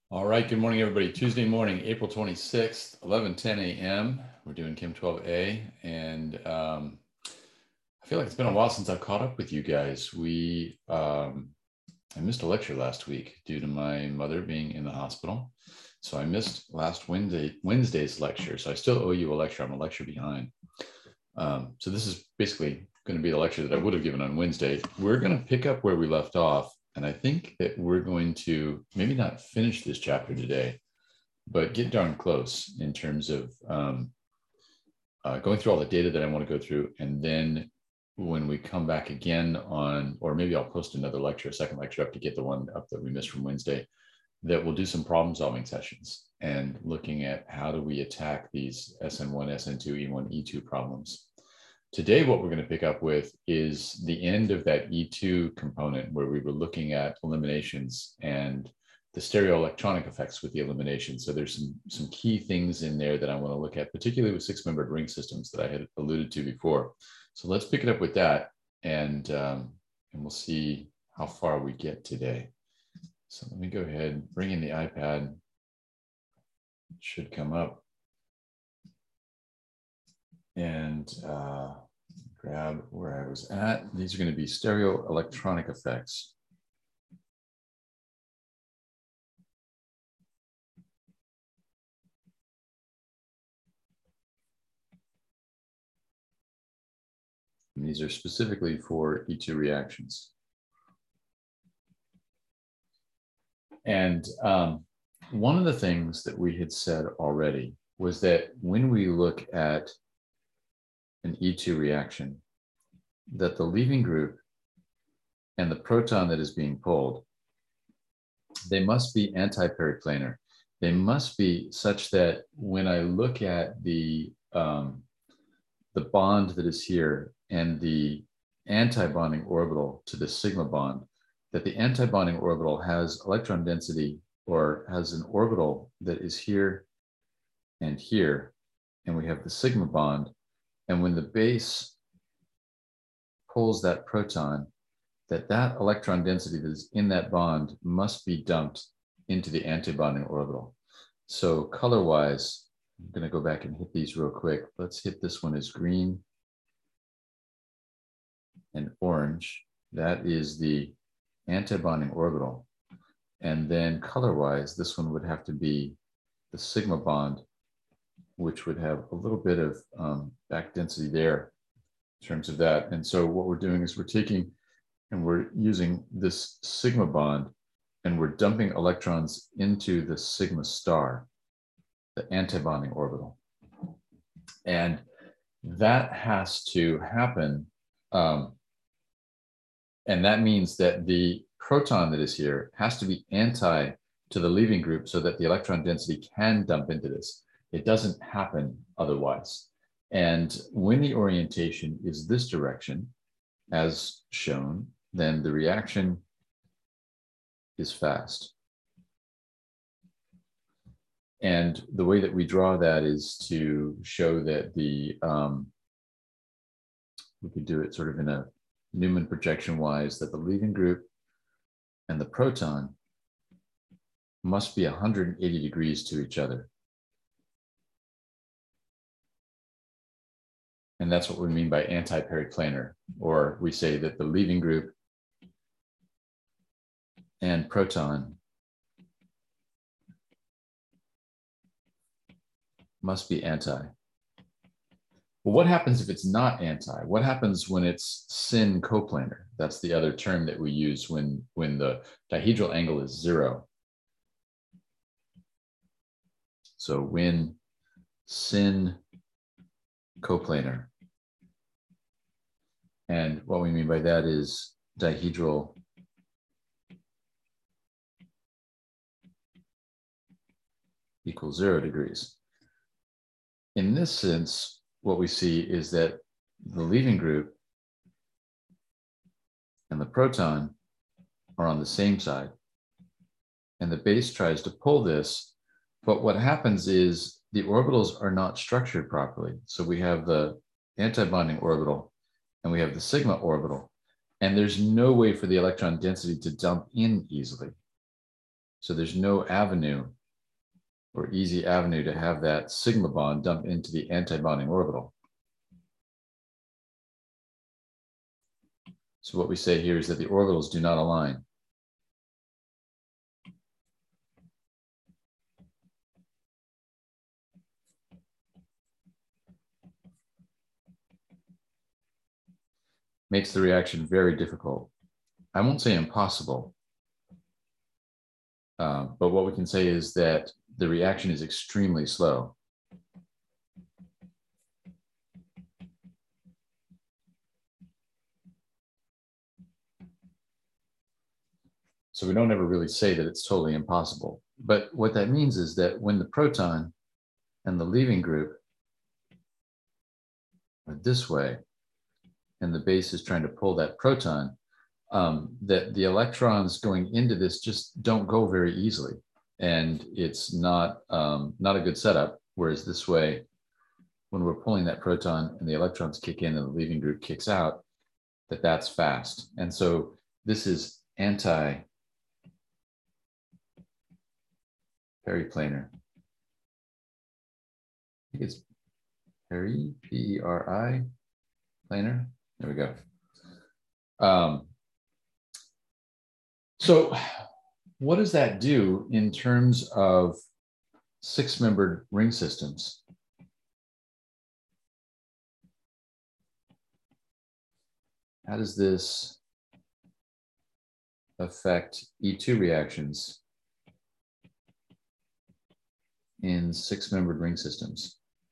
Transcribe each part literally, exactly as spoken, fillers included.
All right, good morning, everybody. Tuesday morning, April twenty-sixth, eleven ten a m We're doing Chem twelve A, and um, I feel like it's been a while since I've caught up with you guys. We, um, I missed a lecture last week due to my mother being in the hospital. So I missed last Wednesday, Wednesday's lecture. So I still owe you a lecture. I'm a lecture behind. Um, so this is basically going to be the lecture that I would have given on Wednesday. We're going to pick up where we left off. And I think that we're going to maybe not finish this chapter today, but get darn close in terms of um, uh, going through all the data that I want to go through. And then when we come back again on, or maybe I'll post another lecture, a second lecture up to get the one up that we missed from Wednesday, that we'll do some problem solving sessions and looking at how do we attack these S N one, S N two, E one, E two problems. Today, what we're going to pick up with is the end of that E two component where we were looking at eliminations and the stereoelectronic effects with the elimination. So there's some, some key things in there that I want to look at, particularly with six-membered ring systems that I had alluded to before. So let's pick it up with that, and, um, and we'll see how far we get today. So let me go ahead and bring in the iPad. It should come up. And uh, grab where I was at. These are going to be stereoelectronic effects. And these are specifically for E two reactions. And um, one of the things that we had said already was that when we look at an E two reaction, that the leaving group and the proton that is being pulled, they must be anti-periplanar. They must be such that when I look at the, um, the bond that is here and the anti-bonding orbital to the sigma bond, that the anti-bonding orbital has electron density or has an orbital that is here and here, and we have the sigma bond. And when the base pulls that proton, that that electron density that is in that bond must be dumped into the antibonding orbital. So color-wise, I'm going to go back and hit these real quick. Let's hit this one as green and orange. That is the antibonding orbital. And then color-wise, this one would have to be the sigma bond, which would have a little bit of um, back density there in terms of that. And so what we're doing is we're taking and we're using this sigma bond and we're dumping electrons into the sigma star, the antibonding orbital. And that has to happen. Um, and that means that the proton that is here has to be anti to the leaving group so that the electron density can dump into this. It doesn't happen otherwise. And when the orientation is this direction, as shown, then the reaction is fast. And the way that we draw that is to show that the, um, we could do it sort of in a Newman projection wise, that the leaving group and the proton must be one hundred eighty degrees to each other. And that's what we mean by anti-periplanar, or we say that the leaving group and proton must be anti. Well, what happens if it's not anti? What happens when it's syn coplanar? That's the other term that we use when, when the dihedral angle is zero. So when syn coplanar. And what we mean by that is dihedral equals zero degrees. In this sense, what we see is that the leaving group and the proton are on the same side, and the base tries to pull this, but what happens is the orbitals are not structured properly. So we have the antibonding orbital and we have the sigma orbital, and there's no way for the electron density to dump in easily. So there's no avenue or easy avenue to have that sigma bond dump into the antibonding orbital. So what we say here is that the orbitals do not align. Makes the reaction very difficult. I won't say impossible, uh, but what we can say is that the reaction is extremely slow. So we don't ever really say that it's totally impossible. But what that means is that when the proton and the leaving group are this way, and the base is trying to pull that proton, um, that the electrons going into this just don't go very easily. And it's not, um, not a good setup. Whereas this way, when we're pulling that proton and the electrons kick in and the leaving group kicks out, that that's fast. And so this is anti periplanar. I think it's peri, P E R I, planar. There we go. Um, so what does that do in terms of six-membered ring systems? How does this affect E two reactions in six-membered ring systems?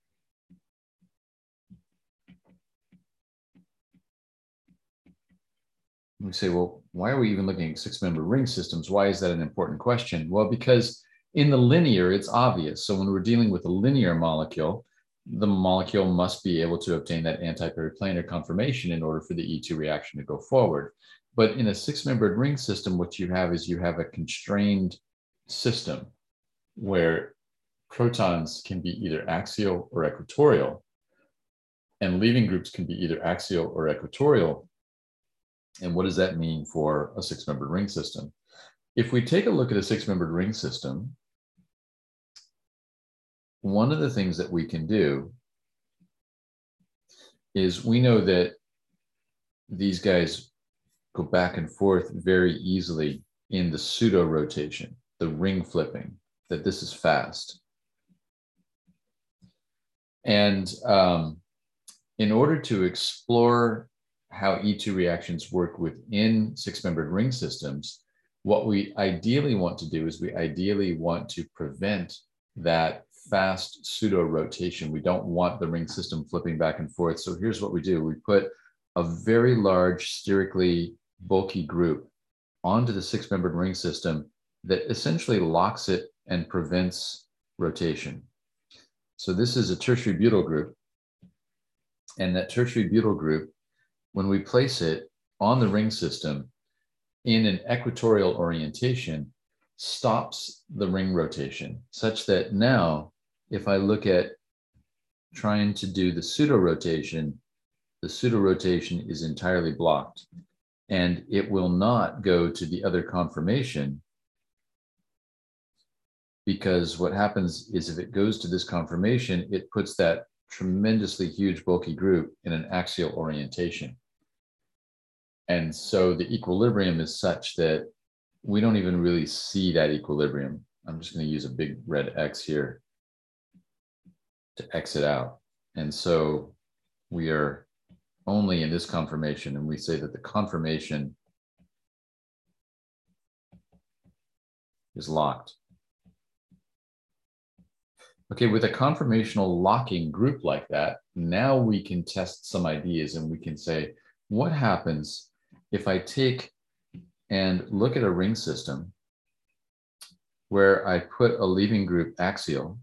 We say, well, why are we even looking at six-member ring systems? Why is that an important question? Well, because in the linear, it's obvious. So when we're dealing with a linear molecule, the molecule must be able to obtain that anti-periplanar conformation in order for the E two reaction to go forward. But in a six-membered ring system, what you have is you have a constrained system where protons can be either axial or equatorial, and leaving groups can be either axial or equatorial. And what does that mean for a six-membered ring system? If we take a look at a six-membered ring system, one of the things that we can do is we know that these guys go back and forth very easily in the pseudo-rotation, the ring flipping, that this is fast. And um, in order to explore how E two reactions work within six-membered ring systems, what we ideally want to do is we ideally want to prevent that fast pseudo-rotation. We don't want the ring system flipping back and forth. So here's what we do. We put a very large sterically bulky group onto the six-membered ring system that essentially locks it and prevents rotation. So this is a tertiary butyl group. And that tertiary butyl group, when we place it on the ring system in an equatorial orientation, stops the ring rotation, such that now, if I look at trying to do the pseudo-rotation, the pseudo-rotation is entirely blocked, and it will not go to the other conformation, because what happens is if it goes to this conformation, it puts that tremendously huge bulky group in an axial orientation. And so the equilibrium is such that we don't even really see that equilibrium. I'm just going to use a big red X here to X it out. And so we are only in this conformation, and we say that the conformation is locked. Okay, with a conformational locking group like that, now we can test some ideas, and we can say, what happens if I take and look at a ring system where I put a leaving group axial,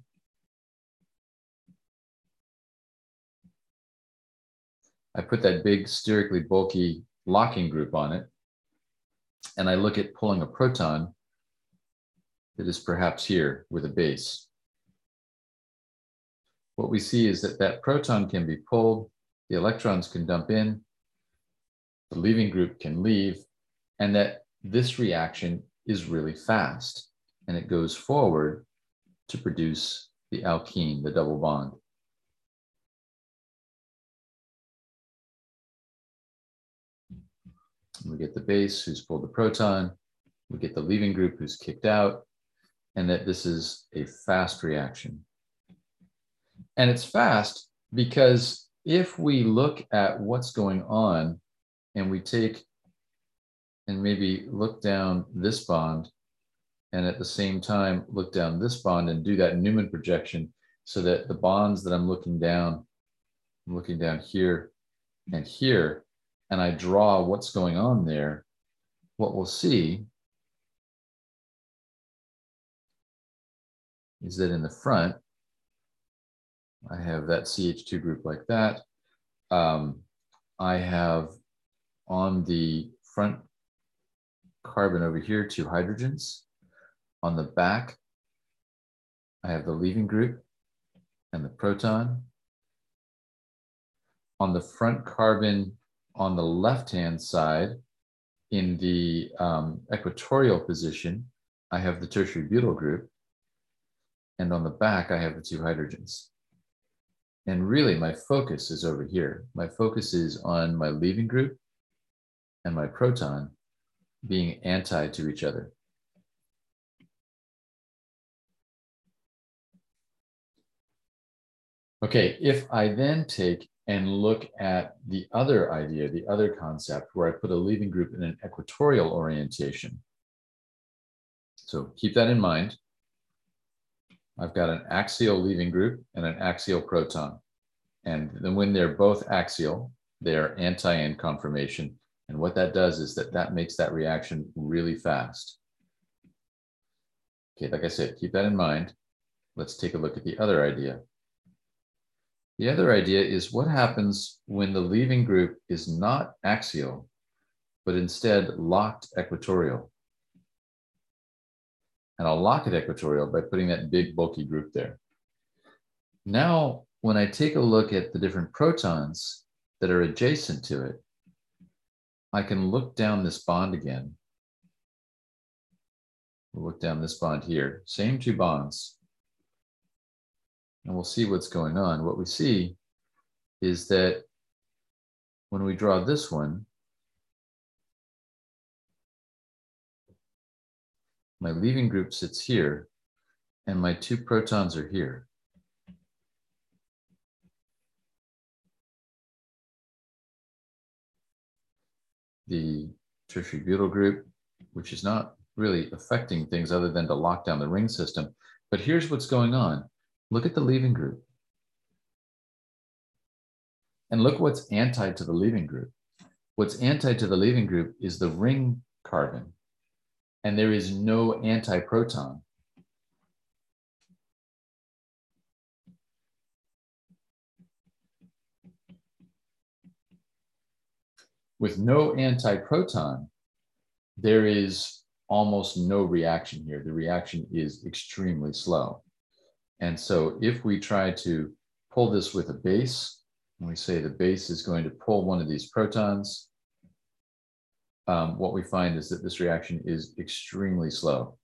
I put that big sterically bulky locking group on it, and I look at pulling a proton that is perhaps here with a base. What we see is that that proton can be pulled, the electrons can dump in, the leaving group can leave, and that this reaction is really fast. and it goes forward to produce the alkene, the double bond. We get the base who's pulled the proton, we get the leaving group who's kicked out, and that this is a fast reaction. And it's fast because if we look at what's going on and we take and maybe look down this bond and at the same time look down this bond and do that Newman projection so that the bonds that I'm looking down, I'm looking down here and here, and I draw what's going on there, what we'll see is that in the front, I have that C H two group like that. Um, I have on the front carbon over here, two hydrogens. On the back, I have the leaving group and the proton. On the front carbon on the left-hand side, in the um, equatorial position, I have the tertiary butyl group. And on the back, I have the two hydrogens. And really, my focus is over here. My focus is on my leaving group and my proton being anti to each other. Okay, if I then take and look at the other idea, the other concept, where I put a leaving group in an equatorial orientation. So keep that in mind. I've got an axial leaving group and an axial proton. And then when they're both axial, they're anti-end conformation. And what that does is that that makes that reaction really fast. Okay, like I said, keep that in mind. Let's take a look at the other idea. The other idea is what happens when the leaving group is not axial, but instead locked equatorial. And I'll lock it equatorial by putting that big bulky group there. Now, when I take a look at the different protons that are adjacent to it, I can look down this bond again. We'll look down this bond here, same two bonds. And we'll see what's going on. What we see is that when we draw this one, my leaving group sits here, and my two protons are here. The tertiary butyl group, which is not really affecting things other than to lock down the ring system. But here's what's going on. Look at the leaving group. And look what's anti to the leaving group. What's anti to the leaving group is the ring carbon. And there is no antiproton. With no antiproton, there is almost no reaction here. The reaction is extremely slow. And so if we try to pull this with a base, and we say the base is going to pull one of these protons, um, what we find is that this reaction is extremely slow.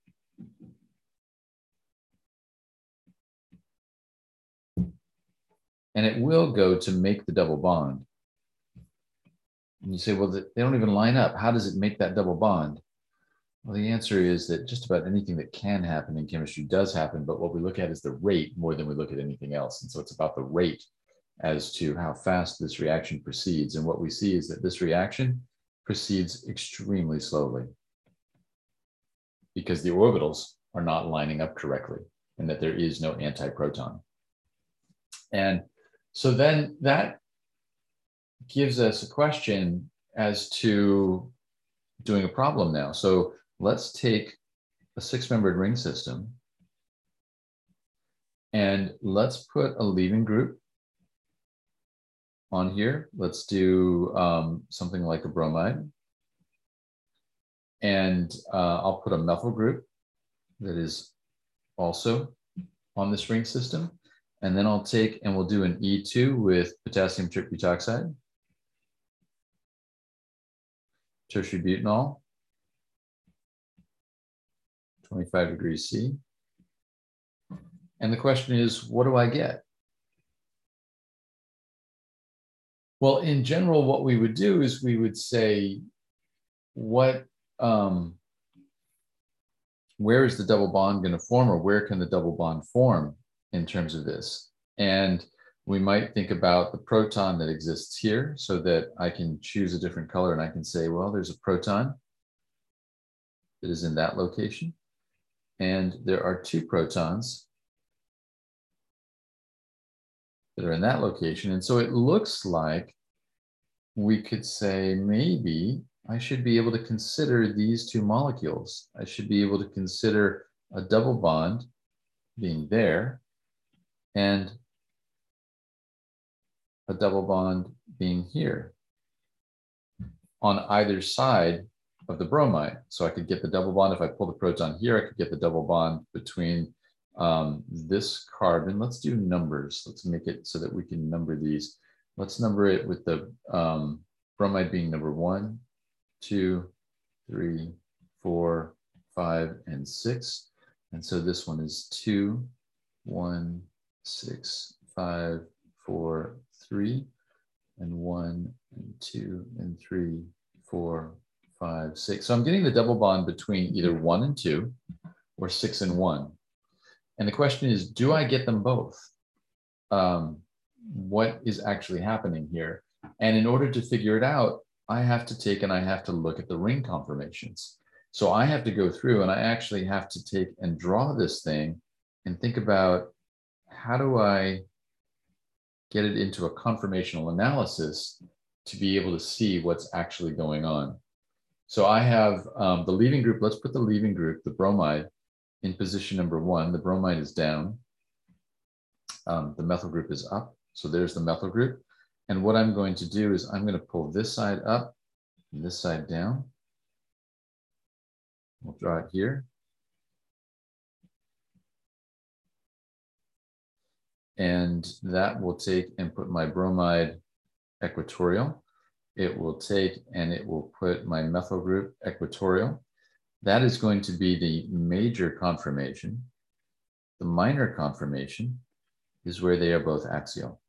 And it will go to make the double bond. And you say, well, they don't even line up. How does it make that double bond? Well, the answer is that just about anything that can happen in chemistry does happen, but what we look at is the rate more than we look at anything else. And so it's about the rate as to how fast this reaction proceeds. And what we see is that this reaction proceeds extremely slowly because the orbitals are not lining up correctly and that there is no antiproton. And so then that gives us a question as to doing a problem now. So let's take a six-membered ring system and let's put a leaving group on here. Let's do um, something like a bromide. And uh, I'll put a methyl group that is also on this ring system. And then I'll take and we'll do an E two with potassium tripbutoxide, tertiary butanol, twenty-five degrees C. And the question is, what do I get? Well, in general, what we would do is we would say, what, um, where is the double bond going to form, or where can the double bond form in terms of this? And we might think about the proton that exists here, so that I can choose a different color and I can say, well, there's a proton that is in that location. And there are two protons that are in that location. And so it looks like we could say, maybe I should be able to consider these two molecules. I should be able to consider a double bond being there and a double bond being here on either side of the bromide. So I could get the double bond. If I pull the proton here, I could get the double bond between um, this carbon. Let's do numbers. Let's make it so that we can number these. Let's number it with the um, bromide being number one, two, three, four, five, and six. And so this one is two, one, six, five, four, three, and one, and two, and three, four, five, six. So I'm getting the double bond between either one and two or six and one. And the question is, do I get them both? Um, what is actually happening here? And in order to figure it out, I have to take and I have to look at the ring conformations. So I have to go through and I actually have to take and draw this thing and think about, how do I get it into a conformational analysis to be able to see what's actually going on? So I have um, the leaving group. Let's put the leaving group, the bromide, in position number one. The bromide is down. Um, the methyl group is up. So there's the methyl group. And what I'm going to do is I'm going to pull this side up and this side down. We'll draw it here. And that will take and put my bromide equatorial. It will take and it will put my methyl group equatorial. That is going to be the major conformation. The minor conformation is where they are both axial.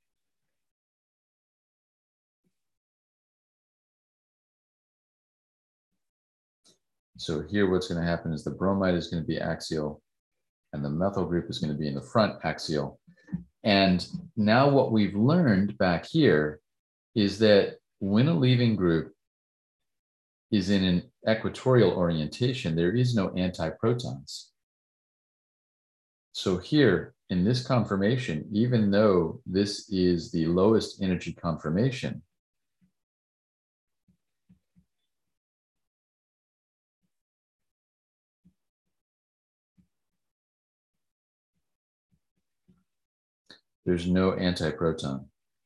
So here what's going to happen is the bromide is going to be axial and the methyl group is going to be in the front axial. And now what we've learned back here is that when a leaving group is in an equatorial orientation, there is no antiprotons. So here in this conformation, even though this is the lowest energy conformation, there's no antiproton.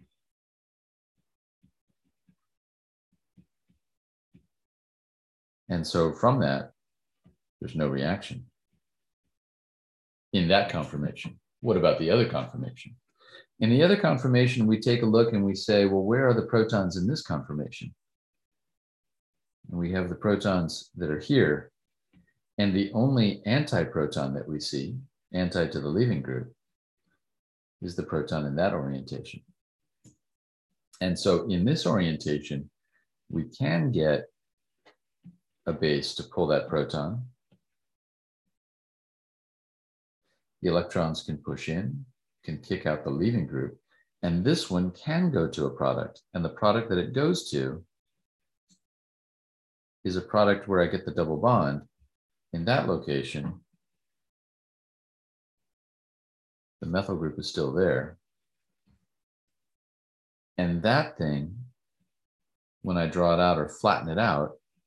And so from that, there's no reaction in that conformation. What about the other conformation? In the other conformation, we take a look and we say, well, where are the protons in this conformation? And we have the protons that are here. And the only antiproton that we see, anti to the leaving group, is the proton in that orientation. And so in this orientation, we can get a base to pull that proton. The electrons can push in, can kick out the leaving group, and this one can go to a product. And the product that it goes to is a product where I get the double bond. In that location, the methyl group is still there. And that thing, when I draw it out or flatten it out,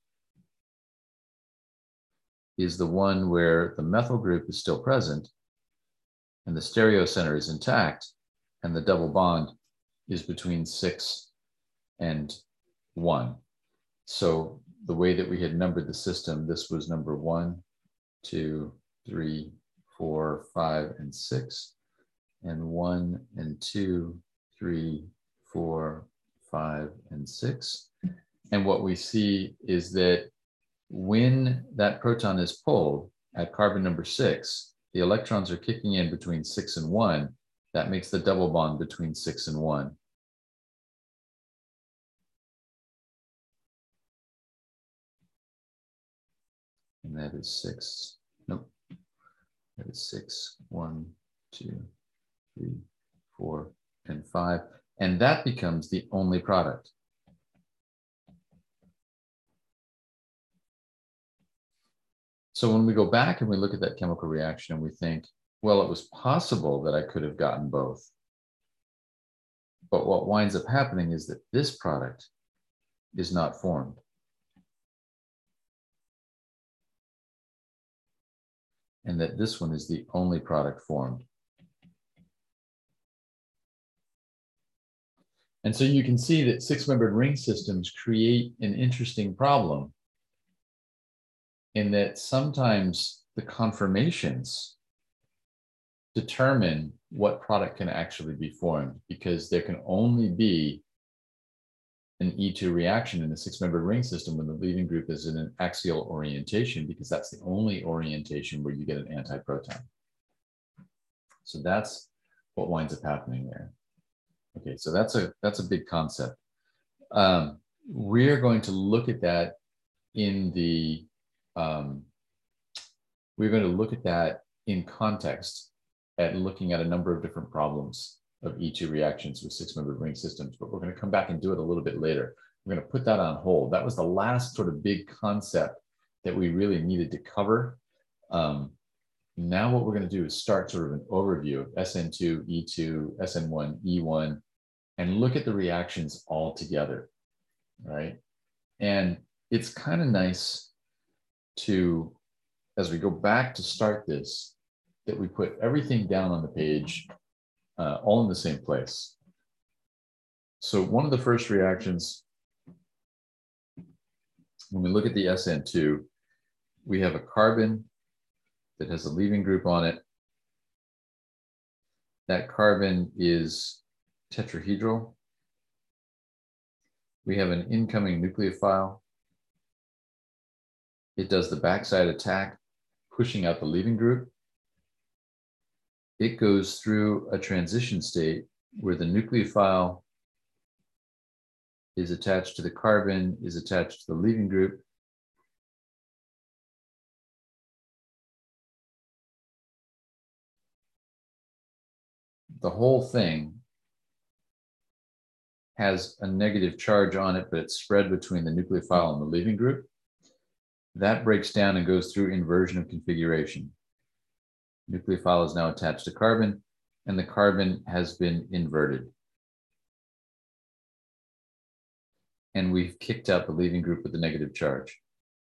is the one where the methyl group is still present and the stereocenter is intact and the double bond is between six and one. So the way that we had numbered the system, this was number one, two, three, four, five, and six, and one and two, three, four, five, and six. And what we see is that when that proton is pulled at carbon number six, the electrons are kicking in between six and one. That makes the double bond between six and one. And that is six. Nope. That is six, one, two, three, four, and five. And that becomes the only product. So when we go back and we look at that chemical reaction and we think, well, it was possible that I could have gotten both. But what winds up happening is that this product is not formed. And that this one is the only product formed. And so you can see that six-membered ring systems create an interesting problem in that sometimes the conformations determine what product can actually be formed, because there can only be an E two reaction in a six-membered ring system when the leaving group is in an axial orientation, because that's the only orientation where you get an antiproton. So that's what winds up happening there. Okay, so that's a that's a big concept. Um, we're going to look at that in the um, we're going to look at that in context at looking at a number of different problems of E two reactions with six-membered ring systems, but we're going to come back and do it a little bit later. We're going to put that on hold. That was the last sort of big concept that we really needed to cover. Um, now what we're going to do is start sort of an overview of S N two, E two, S N one, E one, and look at the reactions all together, right? And it's kind of nice to, as we go back to start this, that we put everything down on the page, uh, all in the same place. So one of the first reactions, when we look at the S N two, we have a carbon that has a leaving group on it. That carbon is tetrahedral. We have an incoming nucleophile. It does the backside attack, pushing out the leaving group. It goes through a transition state where the nucleophile is attached to the carbon, is attached to the leaving group. The whole thing has a negative charge on it, but it's spread between the nucleophile and the leaving group. That breaks down and goes through inversion of configuration. Nucleophile is now attached to carbon, and the carbon has been inverted. And we've kicked out the leaving group with the negative charge.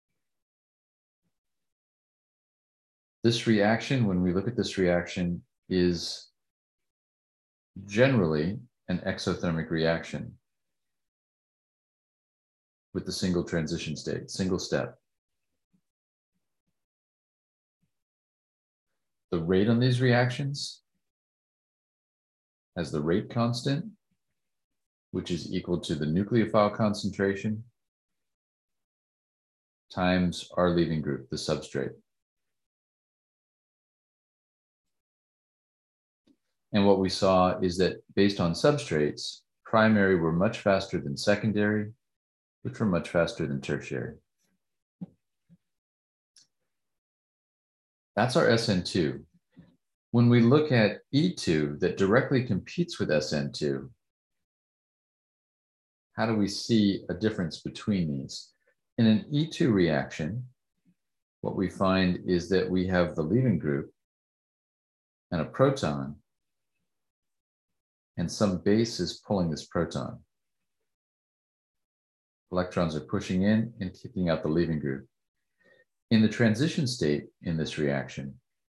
This reaction, when we look at this reaction, is generally an exothermic reaction with the single transition state, single step. The rate on these reactions has the rate constant, which is equal to the nucleophile concentration times our leaving group, the substrate. And what we saw is that based on substrates, primary were much faster than secondary, which were much faster than tertiary. That's our S N two. When we look at E two that directly competes with S N two, how do we see a difference between these? In an E two reaction, what we find is that we have the leaving group and a proton, and some base is pulling this proton. Electrons are pushing in and kicking out the leaving group. In the transition state in this reaction,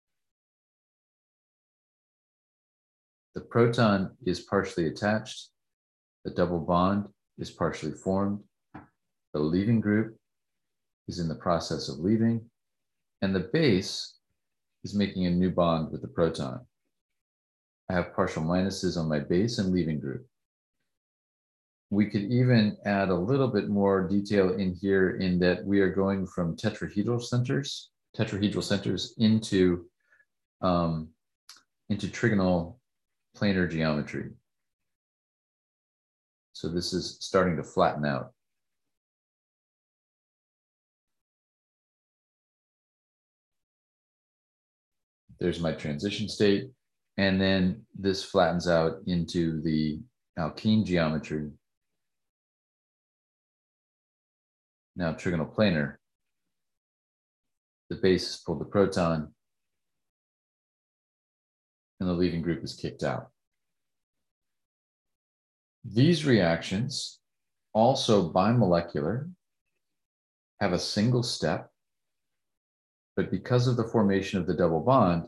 the proton is partially attached, the double bond is partially formed, the leaving group is in the process of leaving, and the base is making a new bond with the proton. I have partial minuses on my base and leaving group. We could even add a little bit more detail in here in that we are going from tetrahedral centers tetrahedral centers into, um, into trigonal planar geometry. So this is starting to flatten out. There's my transition state. And then this flattens out into the alkene geometry. Now trigonal planar. The base has pulled the proton, and the leaving group is kicked out. These reactions, also bimolecular, have a single step, but because of the formation of the double bond,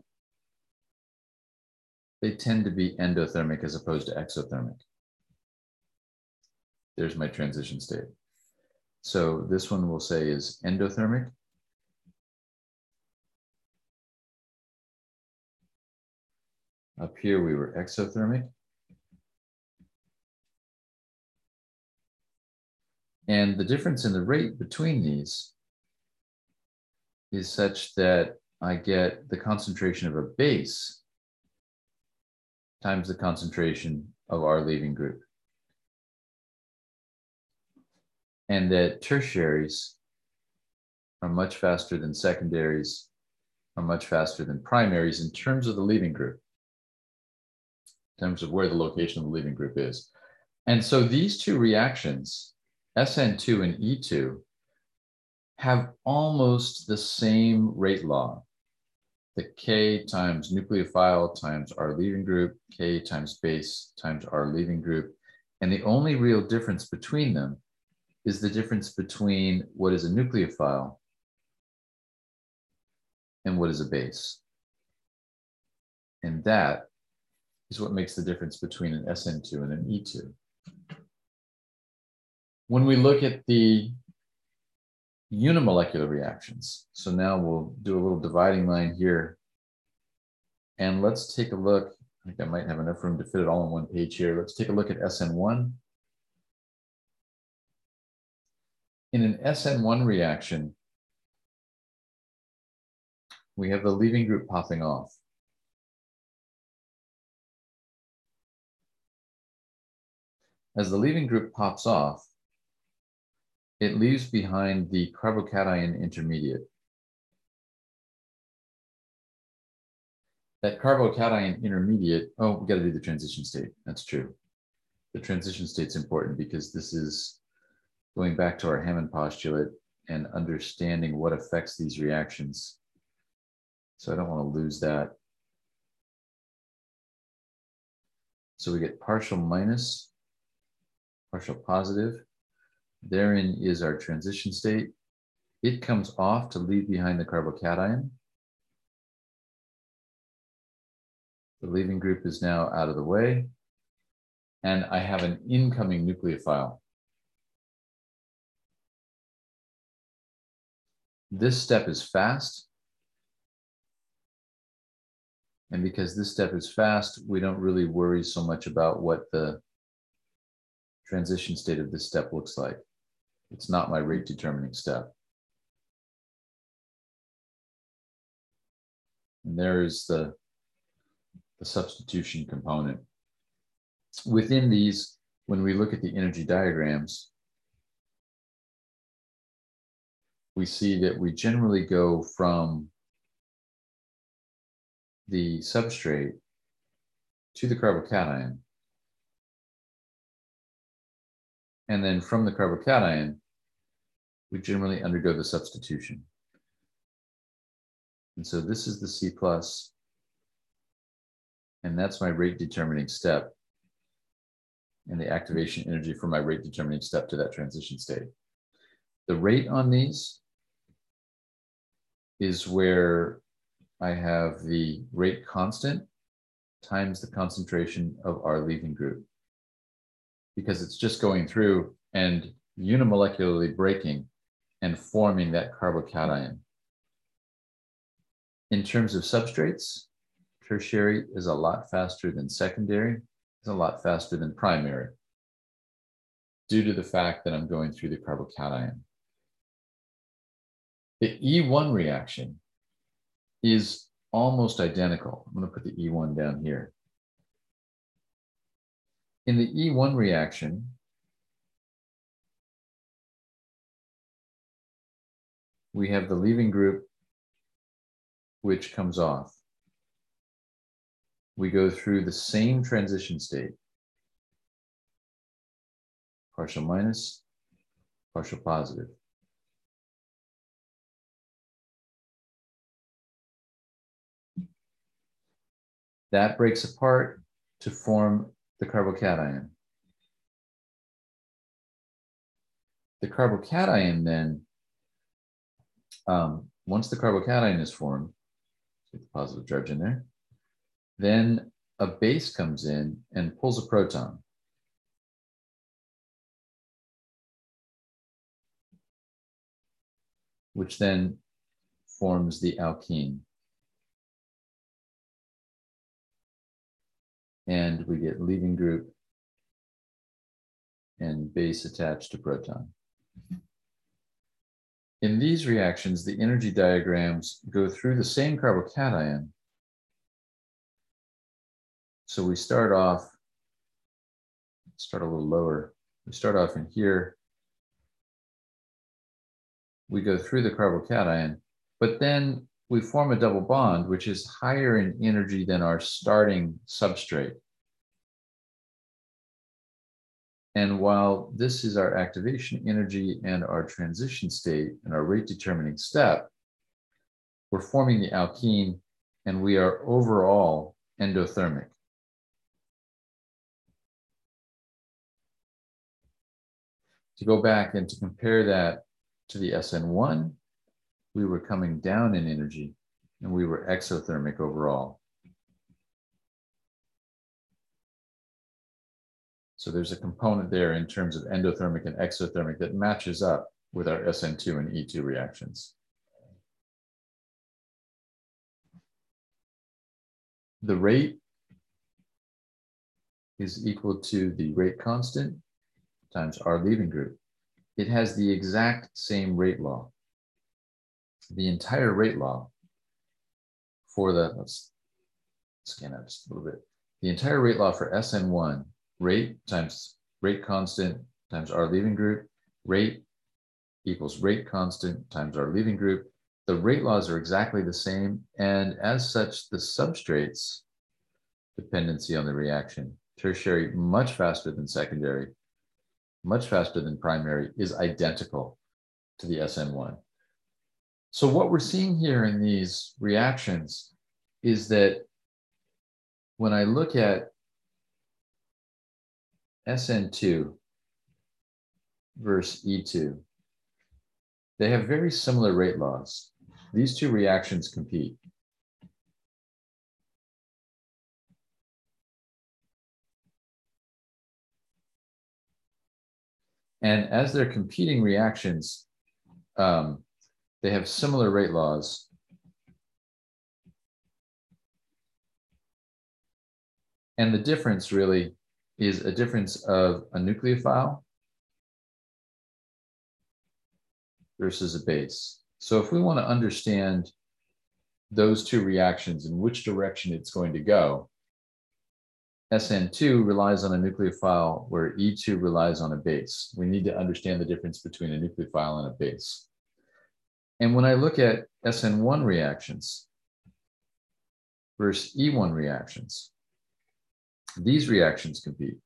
they tend to be endothermic as opposed to exothermic. There's my transition state. So this one we'll say is endothermic. Up here we were exothermic. And the difference in the rate between these is such that I get the concentration of a base times the concentration of our leaving group. And that tertiaries are much faster than secondaries, are much faster than primaries in terms of the leaving group, in terms of where the location of the leaving group is. And so these two reactions, S N two and E two, have almost the same rate law. The K times nucleophile times our leaving group, K times base times our leaving group. And the only real difference between them is the difference between what is a nucleophile and what is a base. And that is what makes the difference between an S N two and an E two. When we look at the unimolecular reactions, so now we'll do a little dividing line here. And let's take a look. I think I might have enough room to fit it all on one page here. Let's take a look at S N one. In an S N one reaction, we have the leaving group popping off. As the leaving group pops off, it leaves behind the carbocation intermediate. That carbocation intermediate, oh, we got to do the transition state. That's true. The transition state's important because this is going back to our Hammond postulate and understanding what affects these reactions. So I don't want to lose that. So we get partial minus, partial positive. Therein is our transition state. It comes off to leave behind the carbocation. The leaving group is now out of the way. And I have an incoming nucleophile. This step is fast. And because this step is fast, we don't really worry so much about what the transition state of this step looks like. It's not my rate determining step. And there is the, the substitution component. Within these, when we look at the energy diagrams, we see that we generally go from the substrate to the carbocation. And then from the carbocation, we generally undergo the substitution. And so this is the C plus, and that's my rate determining step and the activation energy for my rate determining step to that transition state. The rate on these is where I have the rate constant times the concentration of our leaving group, because it's just going through and unimolecularly breaking and forming that carbocation. In terms of substrates, tertiary is a lot faster than secondary, is a lot faster than primary, due to the fact that I'm going through the carbocation. The E one reaction is almost identical. I'm going to put the E one down here. In the E one reaction, we have the leaving group, which comes off. We go through the same transition state. Partial minus, partial positive. That breaks apart to form the carbocation. The carbocation then, um, once the carbocation is formed, get the positive charge in there, then a base comes in and pulls a proton. Which then forms the alkene. And we get leaving group and base attached to proton. In these reactions, the energy diagrams go through the same carbocation. So we start off, start a little lower. We start off in here. We go through the carbocation, but then we form a double bond, which is higher in energy than our starting substrate. And while this is our activation energy and our transition state and our rate determining step, we're forming the alkene and we are overall endothermic. To go back and to compare that to the S N one, we were coming down in energy and we were exothermic overall. So there's a component there in terms of endothermic and exothermic that matches up with our S N two and E two reactions. The rate is equal to the rate constant times our leaving group. It has the exact same rate law. The entire rate law for the, let's scan out just a little bit. The entire rate law for S N one, rate times rate constant times our leaving group, rate equals rate constant times our leaving group. The rate laws are exactly the same, and as such, the substrates dependency on the reaction, tertiary much faster than secondary, much faster than primary, is identical to the S N one. So what we're seeing here in these reactions is that when I look at S N two versus E two, they have very similar rate laws. These two reactions compete. And as they're competing reactions, um, they have similar rate laws. And the difference really is a difference of a nucleophile versus a base. So if we want to understand those two reactions and which direction it's going to go, S N two relies on a nucleophile where E two relies on a base. We need to understand the difference between a nucleophile and a base. And when I look at S N one reactions versus E one reactions, these reactions compete.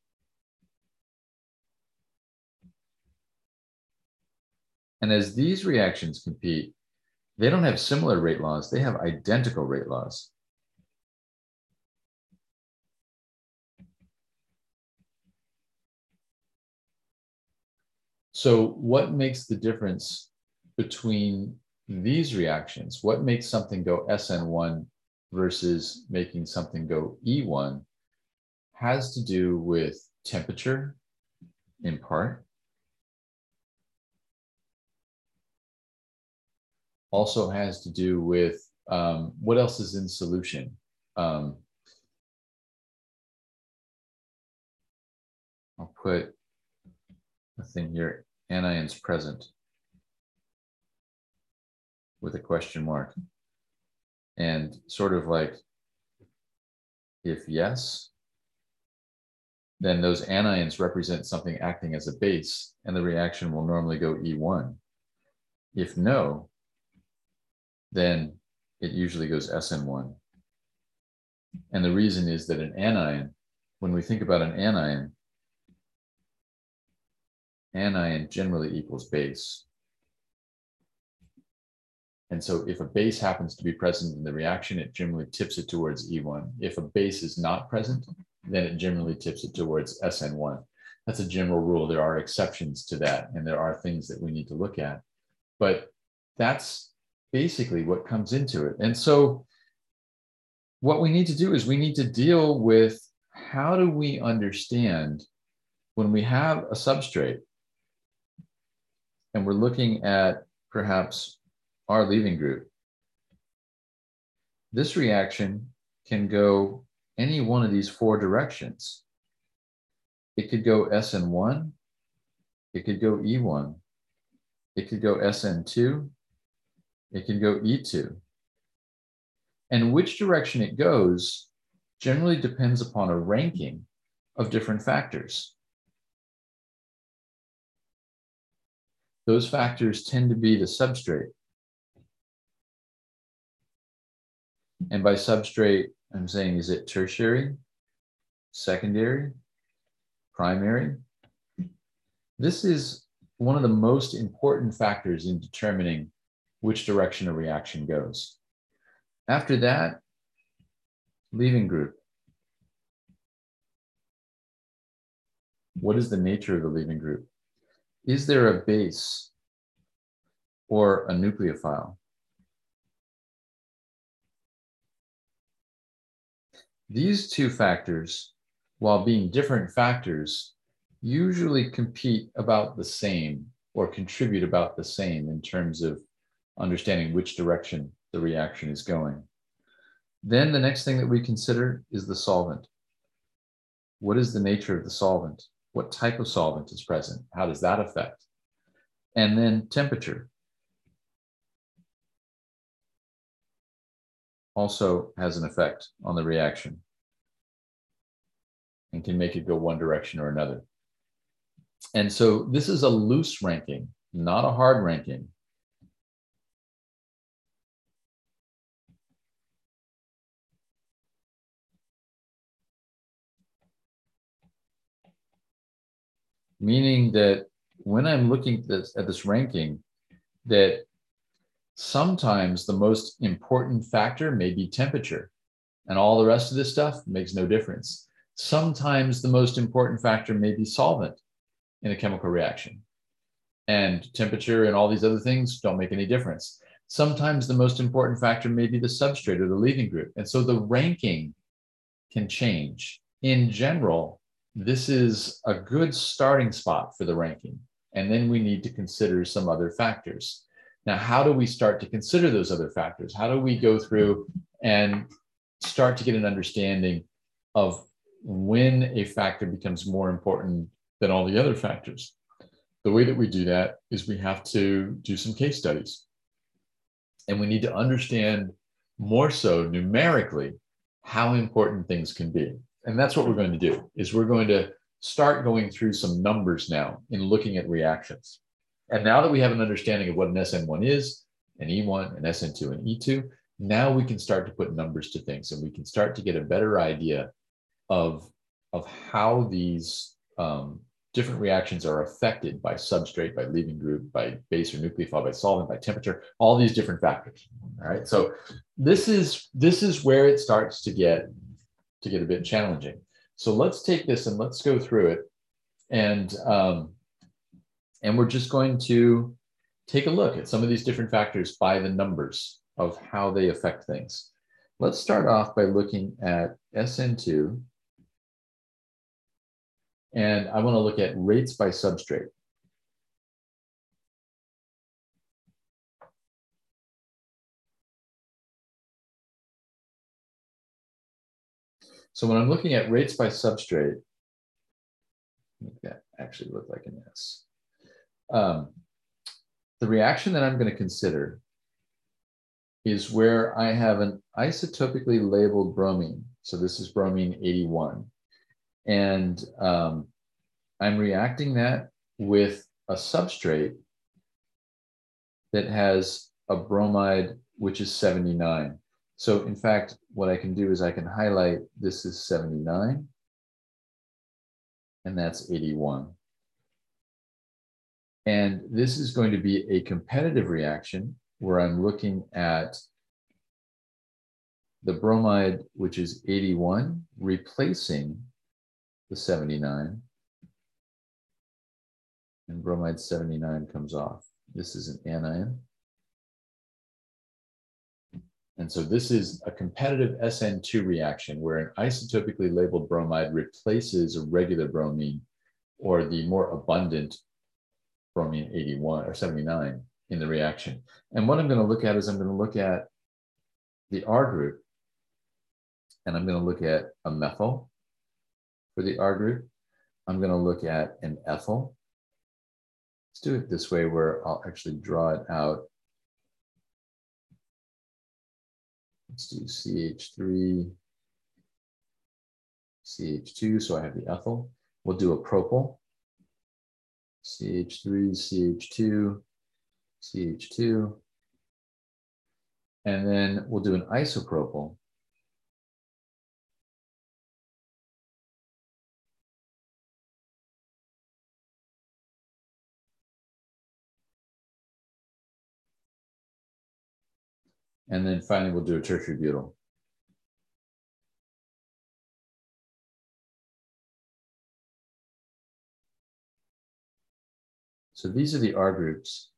And as these reactions compete, they don't have similar rate laws, they have identical rate laws. So what makes the difference between these reactions? What makes something go S N one versus making something go E one has to do with temperature in part. Also has to do with um, what else is in solution. Um, I'll put a thing here, anions present with a question mark. And sort of like, if yes, then those anions represent something acting as a base, and the reaction will normally go E one. If no, then it usually goes S N one. And the reason is that an anion, when we think about an anion, anion generally equals base. And so if a base happens to be present in the reaction, it generally tips it towards E one. If a base is not present, then it generally tips it towards S N one. That's a general rule. There are exceptions to that, and there are things that we need to look at. But that's basically what comes into it. And so what we need to do is we need to deal with, how do we understand when we have a substrate and we're looking at perhaps our leaving group. This reaction can go any one of these four directions. It could go S N one, it could go E one, it could go S N two, it could go E two. And which direction it goes generally depends upon a ranking of different factors. Those factors tend to be the substrate. And by substrate, I'm saying, is it tertiary, secondary, primary? This is one of the most important factors in determining which direction a reaction goes. After that, leaving group. What is the nature of the leaving group? Is there a base or a nucleophile? These two factors, while being different factors, usually compete about the same or contribute about the same in terms of understanding which direction the reaction is going. Then the next thing that we consider is the solvent. What is the nature of the solvent? What type of solvent is present? How does that affect? And then temperature also has an effect on the reaction and can make it go one direction or another. And so this is a loose ranking, not a hard ranking. Meaning that when I'm looking at this, at this ranking, that sometimes the most important factor may be temperature, and all the rest of this stuff makes no difference. Sometimes the most important factor may be solvent in a chemical reaction, and temperature and all these other things don't make any difference. Sometimes the most important factor may be the substrate or the leaving group. And so the ranking can change. In general, this is a good starting spot for the ranking. And then we need to consider some other factors. Now, how do we start to consider those other factors? How do we go through and start to get an understanding of when a factor becomes more important than all the other factors? The way that we do that is we have to do some case studies. And we need to understand more so numerically how important things can be. And that's what we're going to do, is we're going to start going through some numbers now in looking at reactions. And now that we have an understanding of what an S N one is, an E one, an S N two, and E two, now we can start to put numbers to things, and we can start to get a better idea of, of how these um, different reactions are affected by substrate, by leaving group, by base or nucleophile, by solvent, by temperature, all these different factors. All right. So this is this is where it starts to get to get a bit challenging. So let's take this and let's go through it. And um, and we're just going to take a look at some of these different factors by the numbers of how they affect things. Let's start off by looking at S N two. And I want to look at rates by substrate. So when I'm looking at rates by substrate, make that actually look like an S. Um, the reaction that I'm going to consider is where I have an isotopically labeled bromine. So this is bromine eighty-one. And um, I'm reacting that with a substrate that has a bromide, which is seventy-nine. So in fact, what I can do is I can highlight this is seventy-nine, and that's eighty-one. And this is going to be a competitive reaction where I'm looking at the bromide, which is eighty-one, replacing the seventy-nine, and bromide seventy-nine comes off. This is an anion. And so this is a competitive S N two reaction where an isotopically labeled bromide replaces a regular bromine or the more abundant bromine eighty-one or seventy-nine in the reaction. And what I'm going to look at is I'm going to look at the R group, and I'm going to look at a methyl for the R group. I'm going to look at an ethyl. Let's do it this way where I'll actually draw it out. Let's do C H three, C H two, so I have the ethyl. We'll do a propyl. C H three, C H two, C H two. And then we'll do an isopropyl. And then finally, we'll do a tertiary butyl. So these are the R groups.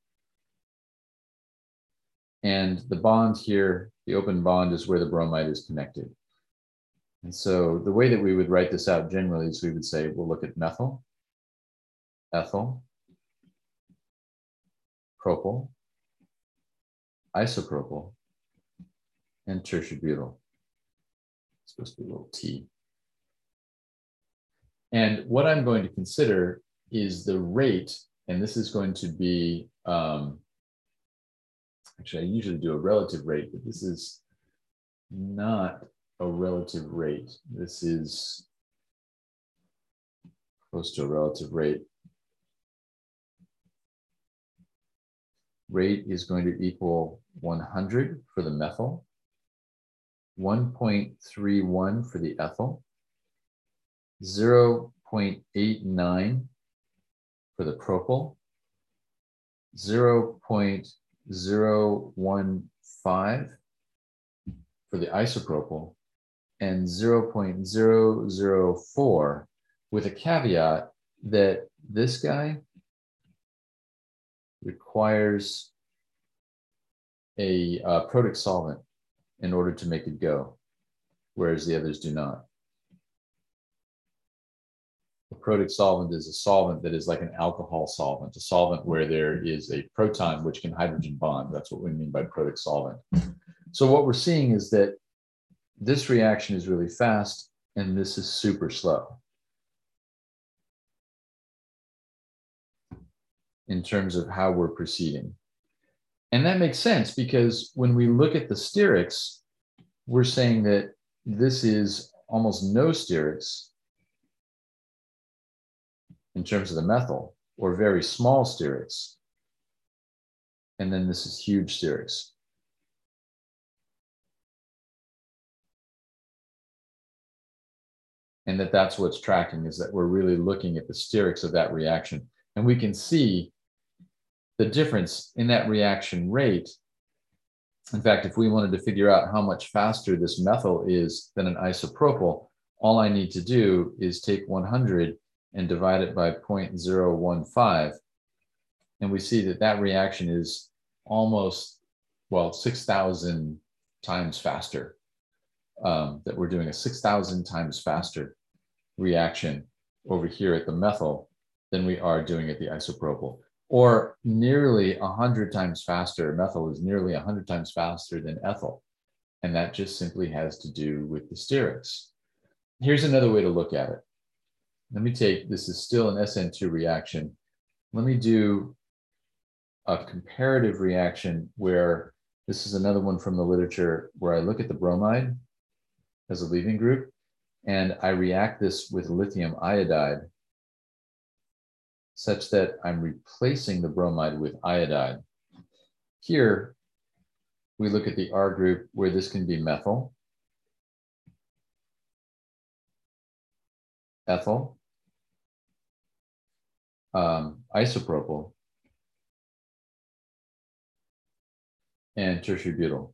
And the bond here, the open bond, is where the bromide is connected. And so the way that we would write this out generally is we would say, we'll look at methyl, ethyl, propyl, isopropyl, and tertiary butyl. It's supposed to be a little T. And what I'm going to consider is the rate, and this is going to be, um, actually I usually do a relative rate, but this is not a relative rate. This is close to a relative rate. Rate is going to equal one hundred for the methyl, one point three one for the ethyl, zero point eight nine for the propyl, zero point zero one five for the isopropyl, and zero point zero zero four, with a caveat that this guy requires a uh, protic solvent in order to make it go, whereas the others do not. A protic solvent is a solvent that is like an alcohol solvent, a solvent where there is a proton which can hydrogen bond. That's what we mean by protic solvent. So what we're seeing is that this reaction is really fast and this is super slow in terms of how we're proceeding. And that makes sense because when we look at the sterics, we're saying that this is almost no sterics in terms of the methyl, or very small sterics. And then this is huge sterics. And that that's what's tracking, is that we're really looking at the sterics of that reaction. And we can see the difference in that reaction rate. In fact, if we wanted to figure out how much faster this methyl is than an isopropyl, all I need to do is take one hundred and divide it by zero point zero one five. And we see that that reaction is almost, well, six thousand times faster. Um, that we're doing a six thousand times faster reaction over here at the methyl than we are doing at the isopropyl, or nearly one hundred times faster. Methyl is nearly one hundred times faster than ethyl. And that just simply has to do with the sterics. Here's another way to look at it. Let me take, this is still an S N two reaction. Let me do a comparative reaction where This is another one from the literature where I look at the bromide as a leaving group, and I react this with lithium iodide such that I'm replacing the bromide with iodide. Here, we look at the R group where this can be methyl, ethyl, um, isopropyl, and tertiary butyl.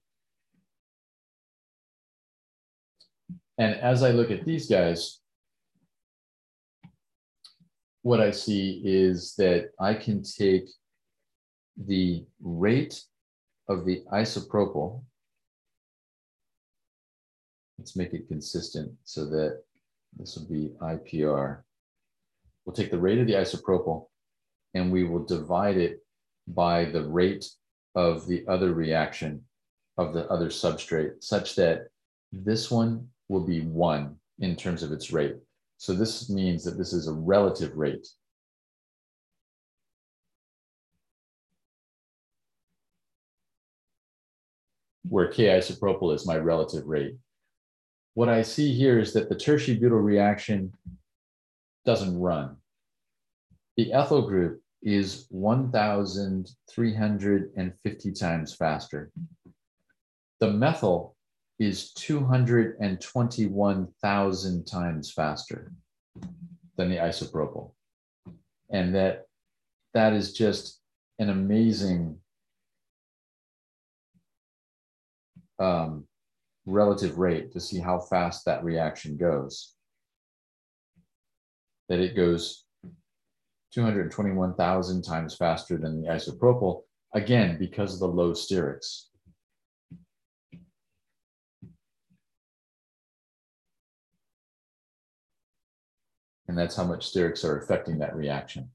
And as I look at these guys, what I see is that I can take the rate of the isopropyl. Let's make it consistent so that this will be I P R. We'll take the rate of the isopropyl and we will divide it by the rate of the other reaction of the other substrate, such that this one will be one in terms of its rate. So this means that this is a relative rate. Where K isopropyl is my relative rate. What I see here is that the tertiary butyl reaction doesn't run. The ethyl group is one thousand three hundred fifty times faster. The methyl is two hundred twenty-one thousand times faster than the isopropyl. And that, that is just an amazing um, relative rate to see how fast that reaction goes. That it goes two hundred twenty-one thousand times faster than the isopropyl, again, because of the low sterics. And that's how much sterics are affecting that reaction.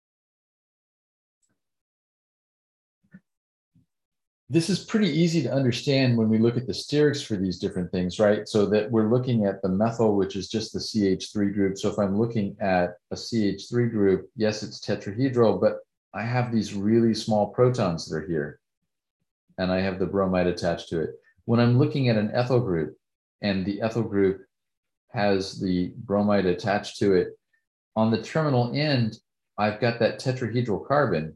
This is pretty easy to understand when we look at the sterics for these different things, right? So that we're looking at the methyl, which is just the C H three group. So if I'm looking at a C H three group, yes, it's tetrahedral, but I have these really small protons that are here. And I have the bromide attached to it. When I'm looking at an ethyl group, and the ethyl group has the bromide attached to it, on the terminal end, I've got that tetrahedral carbon.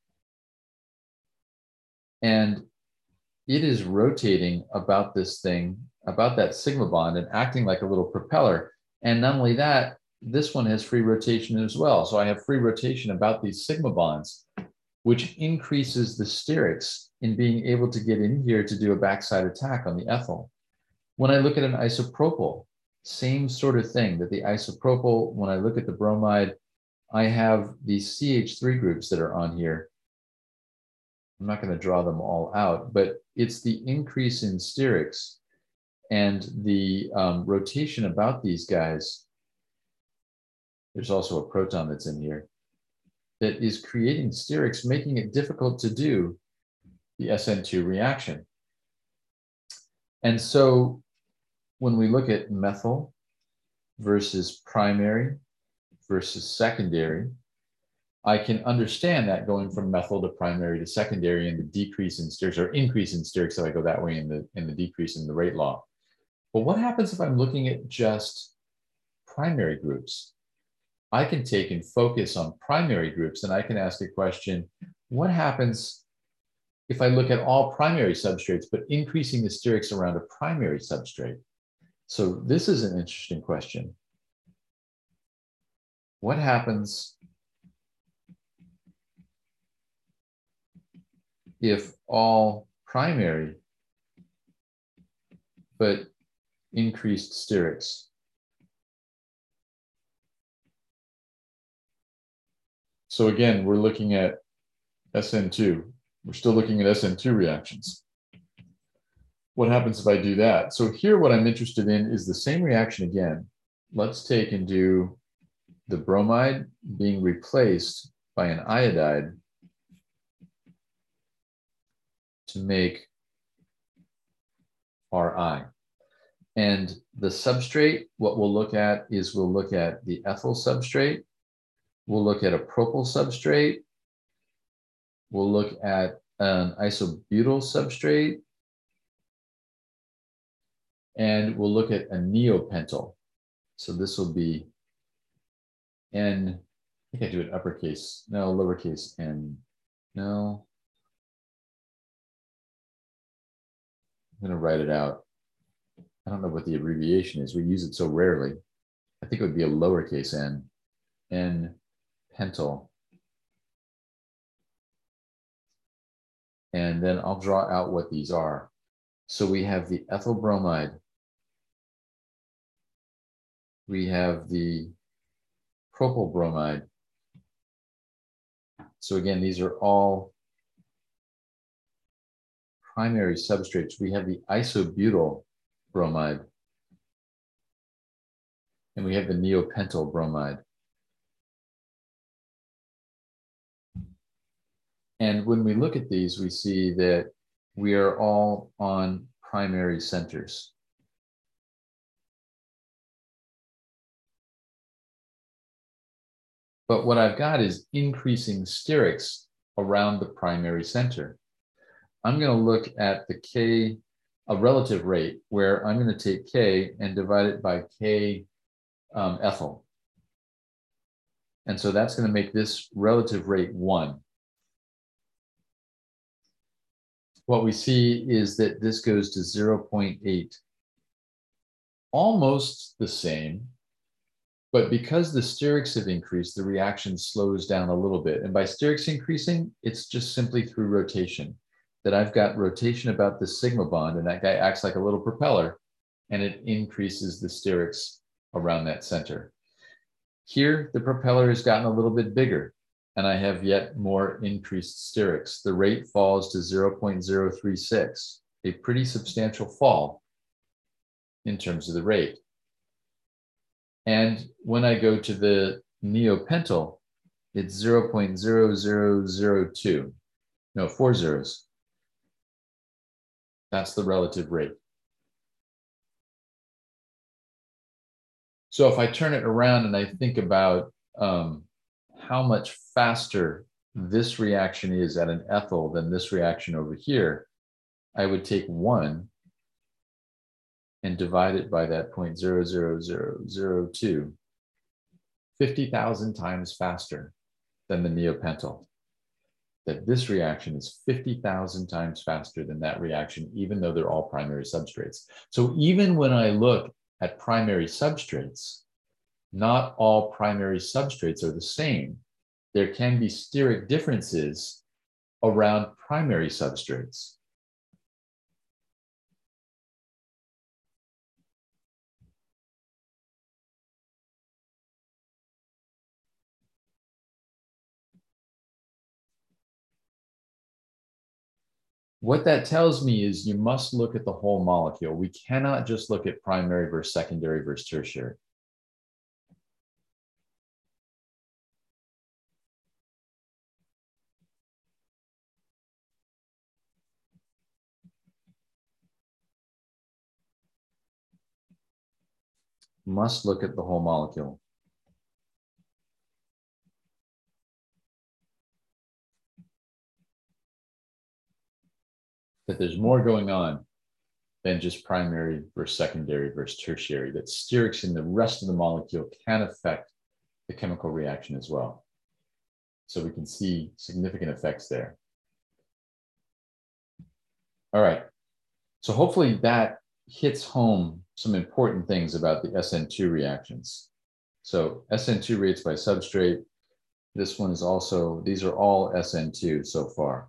And it is rotating about this thing, about that sigma bond, and acting like a little propeller. And not only that, this one has free rotation as well. So I have free rotation about these sigma bonds, which increases the sterics in being able to get in here to do a backside attack on the ethyl. When I look at an isopropyl, same sort of thing, that the isopropyl, when I look at the bromide, I have these C H three groups that are on here. I'm not going to draw them all out, but it's the increase in sterics and the um, rotation about these guys. There's also a proton that's in here that is creating sterics, making it difficult to do the S N two reaction. And so when we look at methyl versus primary versus secondary, I can understand that going from methyl to primary to secondary and the decrease in sterics, or increase in sterics if I go that way, in the, in the decrease in the rate law. But what happens if I'm looking at just primary groups? I can take and focus on primary groups, and I can ask a question, what happens if I look at all primary substrates, but increasing the sterics around a primary substrate? So this is an interesting question. What happens if all primary, but increased sterics? So again, we're looking at S N two. We're still looking at S N two reactions. What happens if I do that? So here, what I'm interested in is the same reaction again. Let's take and do the bromide being replaced by an iodide to make R I. And the substrate, what we'll look at is we'll look at the ethyl substrate. We'll look at a propyl substrate. We'll look at an isobutyl substrate, and we'll look at a neopentyl. So this will be N, I think I do it uppercase, no, lowercase n, no. I'm gonna write it out. I don't know what the abbreviation is. We use it so rarely. I think it would be a lowercase n, n pentyl. And then I'll draw out what these are. So we have the ethyl bromide. We have the propyl bromide. So again, these are all primary substrates. We have the isobutyl bromide. And we have the neopentyl bromide. And when we look at these, we see that we are all on primary centers. But what I've got is increasing sterics around the primary center. I'm going to look at the K, a relative rate, where I'm going to take K and divide it by K um, ethyl. And so that's going to make this relative rate one. What we see is that this goes to zero point eight, almost the same, but because the sterics have increased, the reaction slows down a little bit. And by sterics increasing, it's just simply through rotation, that I've got rotation about the sigma bond, and that guy acts like a little propeller, and it increases the sterics around that center. Here, the propeller has gotten a little bit bigger, and I have yet more increased sterics. The rate falls to zero point zero three six, a pretty substantial fall in terms of the rate. And when I go to the neopentyl, it's zero point zero zero zero two, no, four zeros. That's the relative rate. So if I turn it around and I think about um, how much faster this reaction is at an ethyl than this reaction over here, I would take one and divide it by that zero point zero zero zero zero two, fifty thousand times faster than the neopentyl. That this reaction is fifty thousand times faster than that reaction, even though they're all primary substrates. So even when I look at primary substrates, not all primary substrates are the same. There can be steric differences around primary substrates. What that tells me is you must look at the whole molecule. We cannot just look at primary versus secondary versus tertiary. Must look at the whole molecule. That there's more going on than just primary versus secondary versus tertiary, that sterics in the rest of the molecule can affect the chemical reaction as well. So we can see significant effects there. All right, so hopefully that hits home some important things about the S N two reactions. So S N two rates by substrate, this one is also, these are all S N two so far.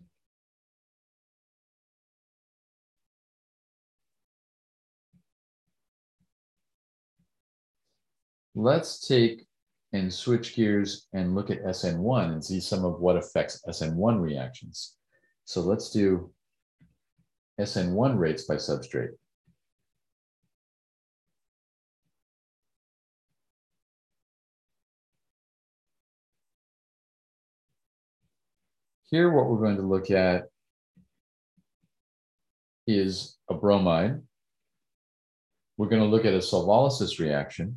Let's take and switch gears and look at S N one and see some of what affects S N one reactions. So let's do S N one rates by substrate. Here, what we're going to look at is a bromide. We're going to look at a solvolysis reaction.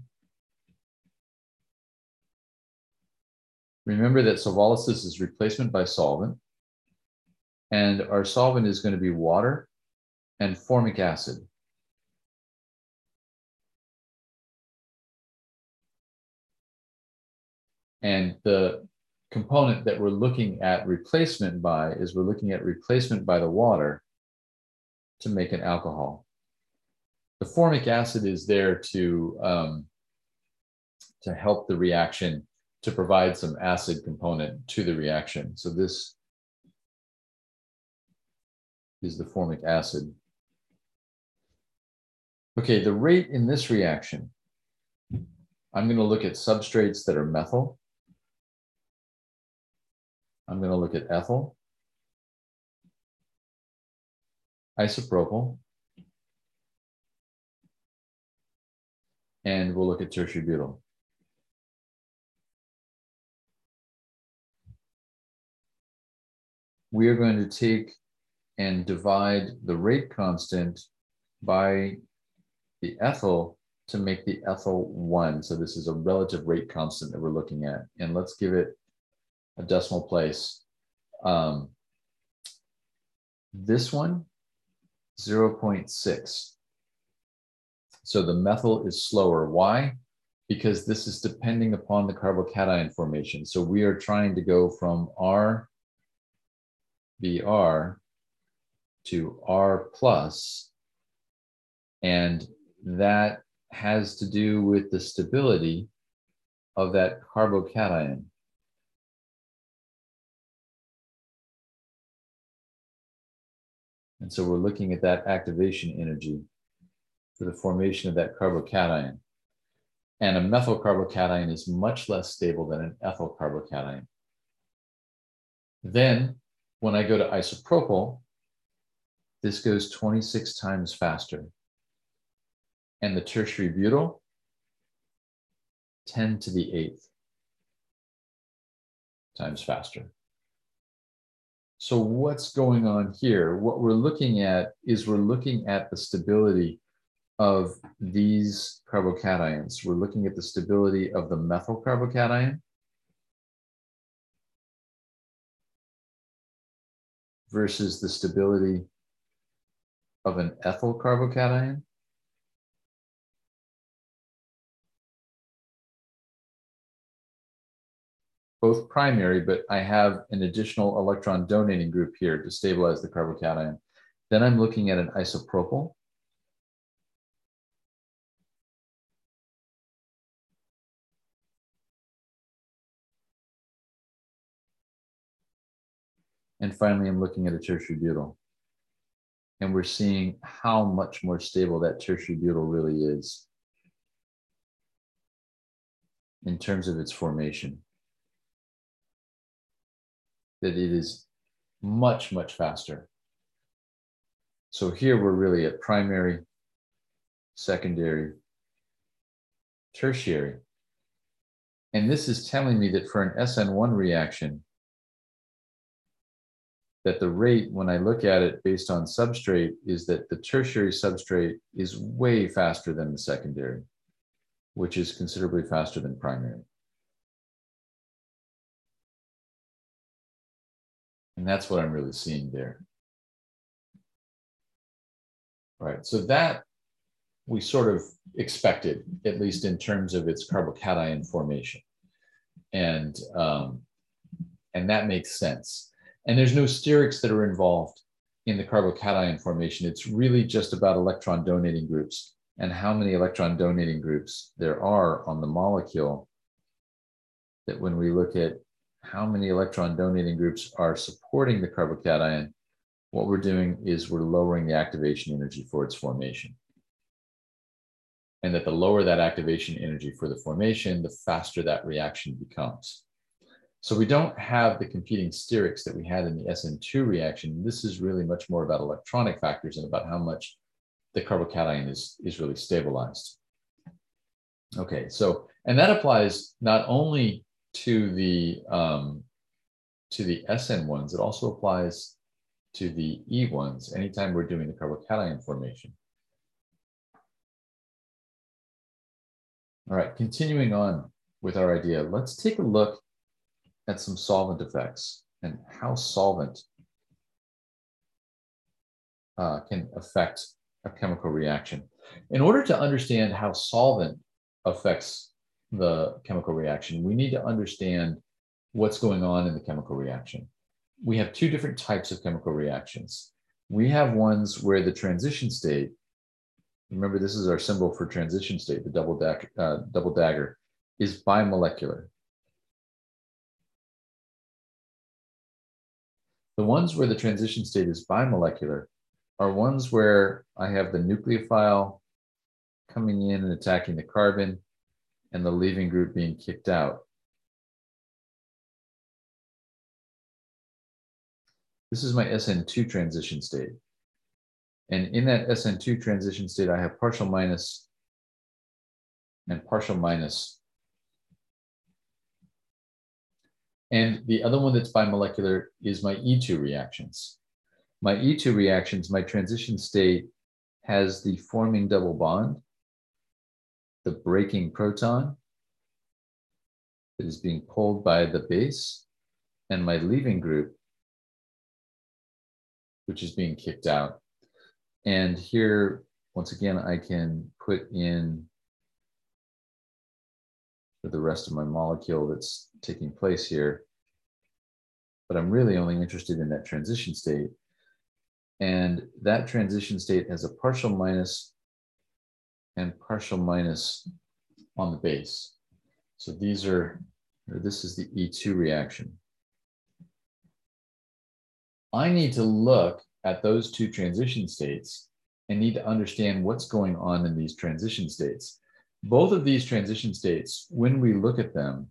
Remember that solvolysis is replacement by solvent. And our solvent is going to be water and formic acid. And the component that we're looking at replacement by is we're looking at replacement by the water to make an alcohol. The formic acid is there to, um, to help the reaction, to provide some acid component to the reaction. So this is the formic acid. Okay, the rate in this reaction, I'm going to look at substrates that are methyl. I'm going to look at ethyl, isopropyl, and we'll look at tertiary butyl. We are going to take and divide the rate constant by the ethyl to make the ethyl one. So this is a relative rate constant that we're looking at. And let's give it a decimal place. Um, this one, zero point six. So the methyl is slower. Why? Because this is depending upon the carbocation formation. So we are trying to go from R B R to R plus, and that has to do with the stability of that carbocation. And so we're looking at that activation energy for the formation of that carbocation. And a methyl carbocation is much less stable than an ethyl carbocation. Then when I go to isopropyl, this goes twenty-six times faster. And the tertiary butyl, ten to the eighth times faster. So what's going on here? What we're looking at is we're looking at the stability of these carbocations. We're looking at the stability of the methyl carbocation versus the stability of an ethyl carbocation. Both primary, but I have an additional electron donating group here to stabilize the carbocation. Then I'm looking at an isopropyl. And finally, I'm looking at a tertiary butyl. And we're seeing how much more stable that tertiary butyl really is in terms of its formation. That it is much, much faster. So here we're really at primary, secondary, tertiary. And this is telling me that for an S N one reaction, that the rate, when I look at it based on substrate, is that the tertiary substrate is way faster than the secondary, which is considerably faster than primary. And that's what I'm really seeing there. All right, so that we sort of expected, at least in terms of its carbocation formation. And, um, and that makes sense. And there's no sterics that are involved in the carbocation formation. It's really just about electron donating groups and how many electron donating groups there are on the molecule, that when we look at how many electron donating groups are supporting the carbocation, what we're doing is we're lowering the activation energy for its formation. And that the lower that activation energy for the formation, the faster that reaction becomes. So we don't have the competing sterics that we had in the S N two reaction. This is really much more about electronic factors and about how much the carbocation is, is really stabilized. Okay, so, and that applies not only to the, um, to the S N ones, it also applies to the E ones anytime we're doing the carbocation formation. All right, continuing on with our idea, let's take a look at some solvent effects and how solvent uh, can affect a chemical reaction. In order to understand how solvent affects the chemical reaction, we need to understand what's going on in the chemical reaction. We have two different types of chemical reactions. We have ones where the transition state, remember this is our symbol for transition state, the double, da uh, double dagger, is bimolecular. The ones where the transition state is bimolecular are ones where I have the nucleophile coming in and attacking the carbon and the leaving group being kicked out. This is my S N two transition state. And in that S N two transition state, I have partial minus and partial minus. And the other one that's bimolecular is my E two reactions. My E two reactions, my transition state has the forming double bond, the breaking proton that is being pulled by the base, and my leaving group, which is being kicked out. And here, once again, I can put in for the rest of my molecule that's taking place here, but I'm really only interested in that transition state. And that transition state has a partial minus and partial minus on the base. So these are, or this is the E two reaction. I need to look at those two transition states and need to understand what's going on in these transition states. Both of these transition states, when we look at them,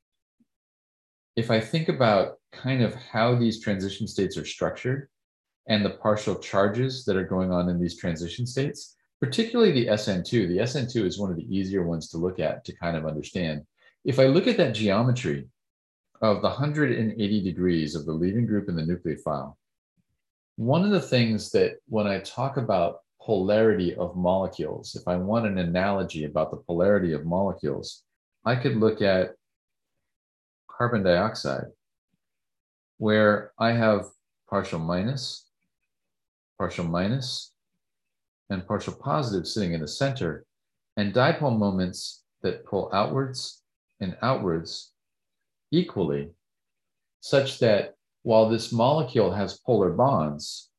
if I think about kind of how these transition states are structured and the partial charges that are going on in these transition states, particularly the S N two, the S N two is one of the easier ones to look at to kind of understand. If I look at that geometry of the one hundred eighty degrees of the leaving group and the nucleophile, one of the things that when I talk about polarity of molecules, if I want an analogy about the polarity of molecules, I could look at carbon dioxide, where I have partial minus, partial minus, and partial positive sitting in the center, and dipole moments that pull outwards and outwards equally, such that while this molecule has polar bonds,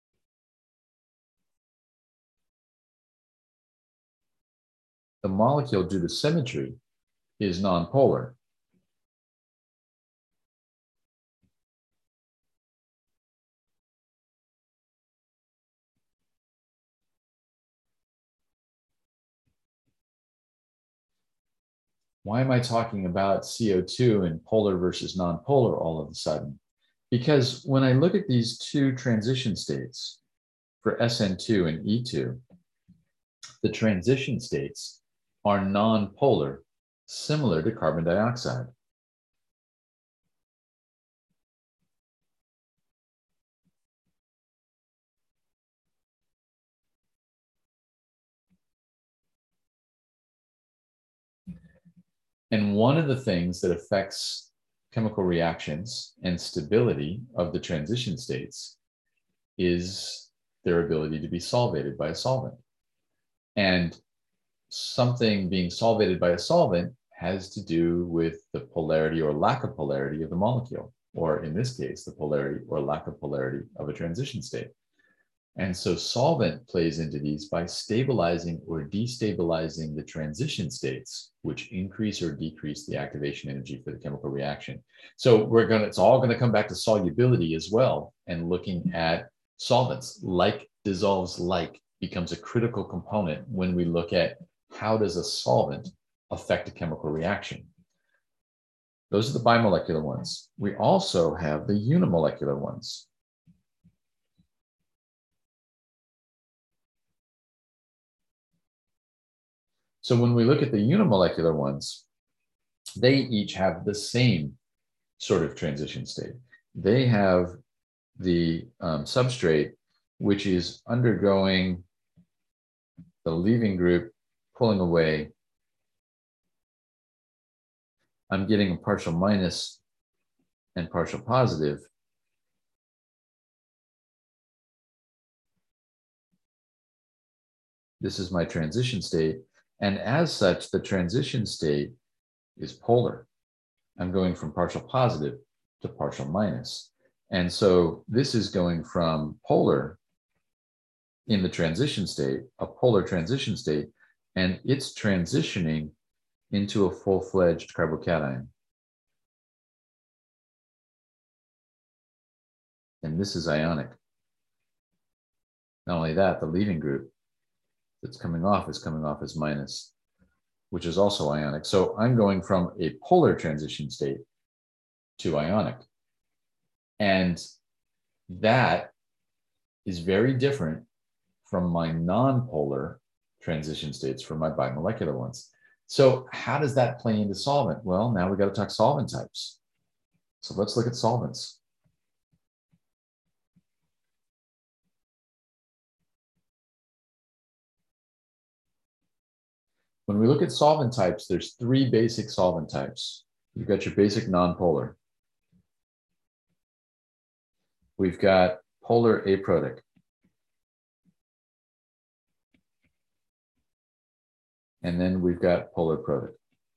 the molecule, due to symmetry, is nonpolar. Why am I talking about C O two and polar versus nonpolar all of a sudden? Because when I look at these two transition states for S N two and E two, the transition states are nonpolar, similar to carbon dioxide. And one of the things that affects chemical reactions and stability of the transition states is their ability to be solvated by a solvent. And something being solvated by a solvent has to do with the polarity or lack of polarity of the molecule, or in this case, the polarity or lack of polarity of a transition state. And so solvent plays into these by stabilizing or destabilizing the transition states, which increase or decrease the activation energy for the chemical reaction. So we're gonna, it's all gonna come back to solubility as well, and looking at solvents. Like dissolves like becomes a critical component when we look at how does a solvent affect a chemical reaction. Those are the bimolecular ones. We also have the unimolecular ones. So when we look at the unimolecular ones, they each have the same sort of transition state. They have the um, substrate, which is undergoing the leaving group, pulling away. I'm getting a partial minus and partial positive. This is my transition state. And as such, the transition state is polar. I'm going from partial positive to partial minus. And so this is going from polar in the transition state, a polar transition state, and it's transitioning into a full-fledged carbocation. And this is ionic. Not only that, the leaving group that's coming off is coming off as minus, which is also ionic. So I'm going from a polar transition state to ionic. And that is very different from my non-polar transition states, from my bimolecular ones. So how does that play into solvent? Well, now we got to talk solvent types. So let's look at solvents. When we look at solvent types, there's three basic solvent types. You've got your basic nonpolar. We've got polar aprotic. And then we've got polar protic.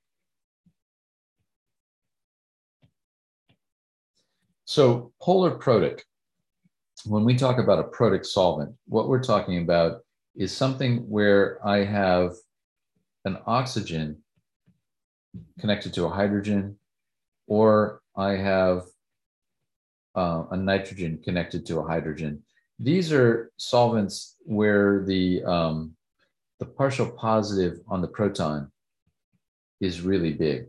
So polar protic, when we talk about a protic solvent, what we're talking about is something where I have an oxygen connected to a hydrogen, or I have uh, a nitrogen connected to a hydrogen. These are solvents where the, um, the partial positive on the proton is really big.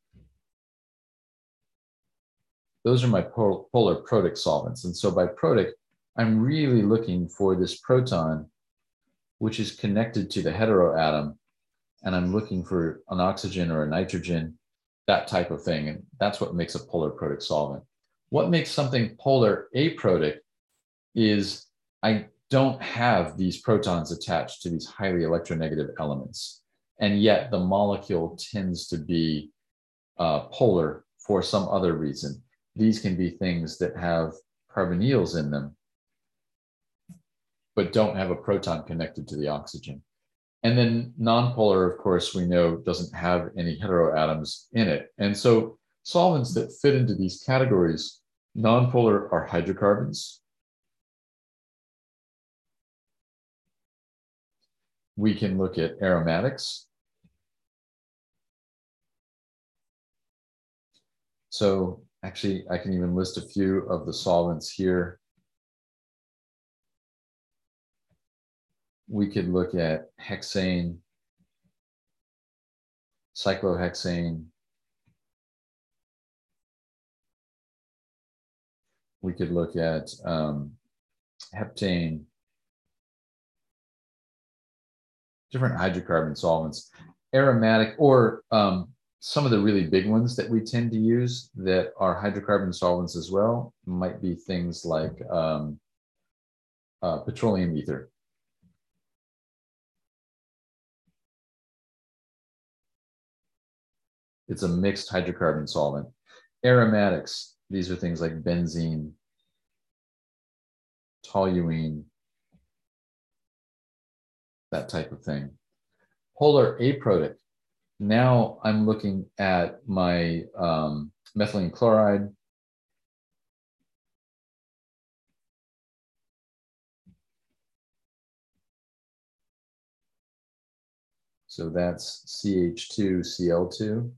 Those are my pol polar protic solvents. And so by protic, I'm really looking for this proton, which is connected to the heteroatom, and I'm looking for an oxygen or a nitrogen, that type of thing. And that's what makes a polar protic solvent. What makes something polar aprotic is I don't have these protons attached to these highly electronegative elements. And yet the molecule tends to be uh, polar for some other reason. These can be things that have carbonyls in them, but don't have a proton connected to the oxygen. And then nonpolar, of course, we know doesn't have any heteroatoms in it. And so solvents that fit into these categories, nonpolar are hydrocarbons. We can look at aromatics. So actually, I can even list a few of the solvents here. We could look at hexane, cyclohexane. We could look at um, heptane, different hydrocarbon solvents. Aromatic, or um, some of the really big ones that we tend to use that are hydrocarbon solvents as well might be things like um, uh, petroleum ether. It's a mixed hydrocarbon solvent. Aromatics, these are things like benzene, toluene, that type of thing. Polar aprotic, now I'm looking at my um, methylene chloride. So that's C H two C L two.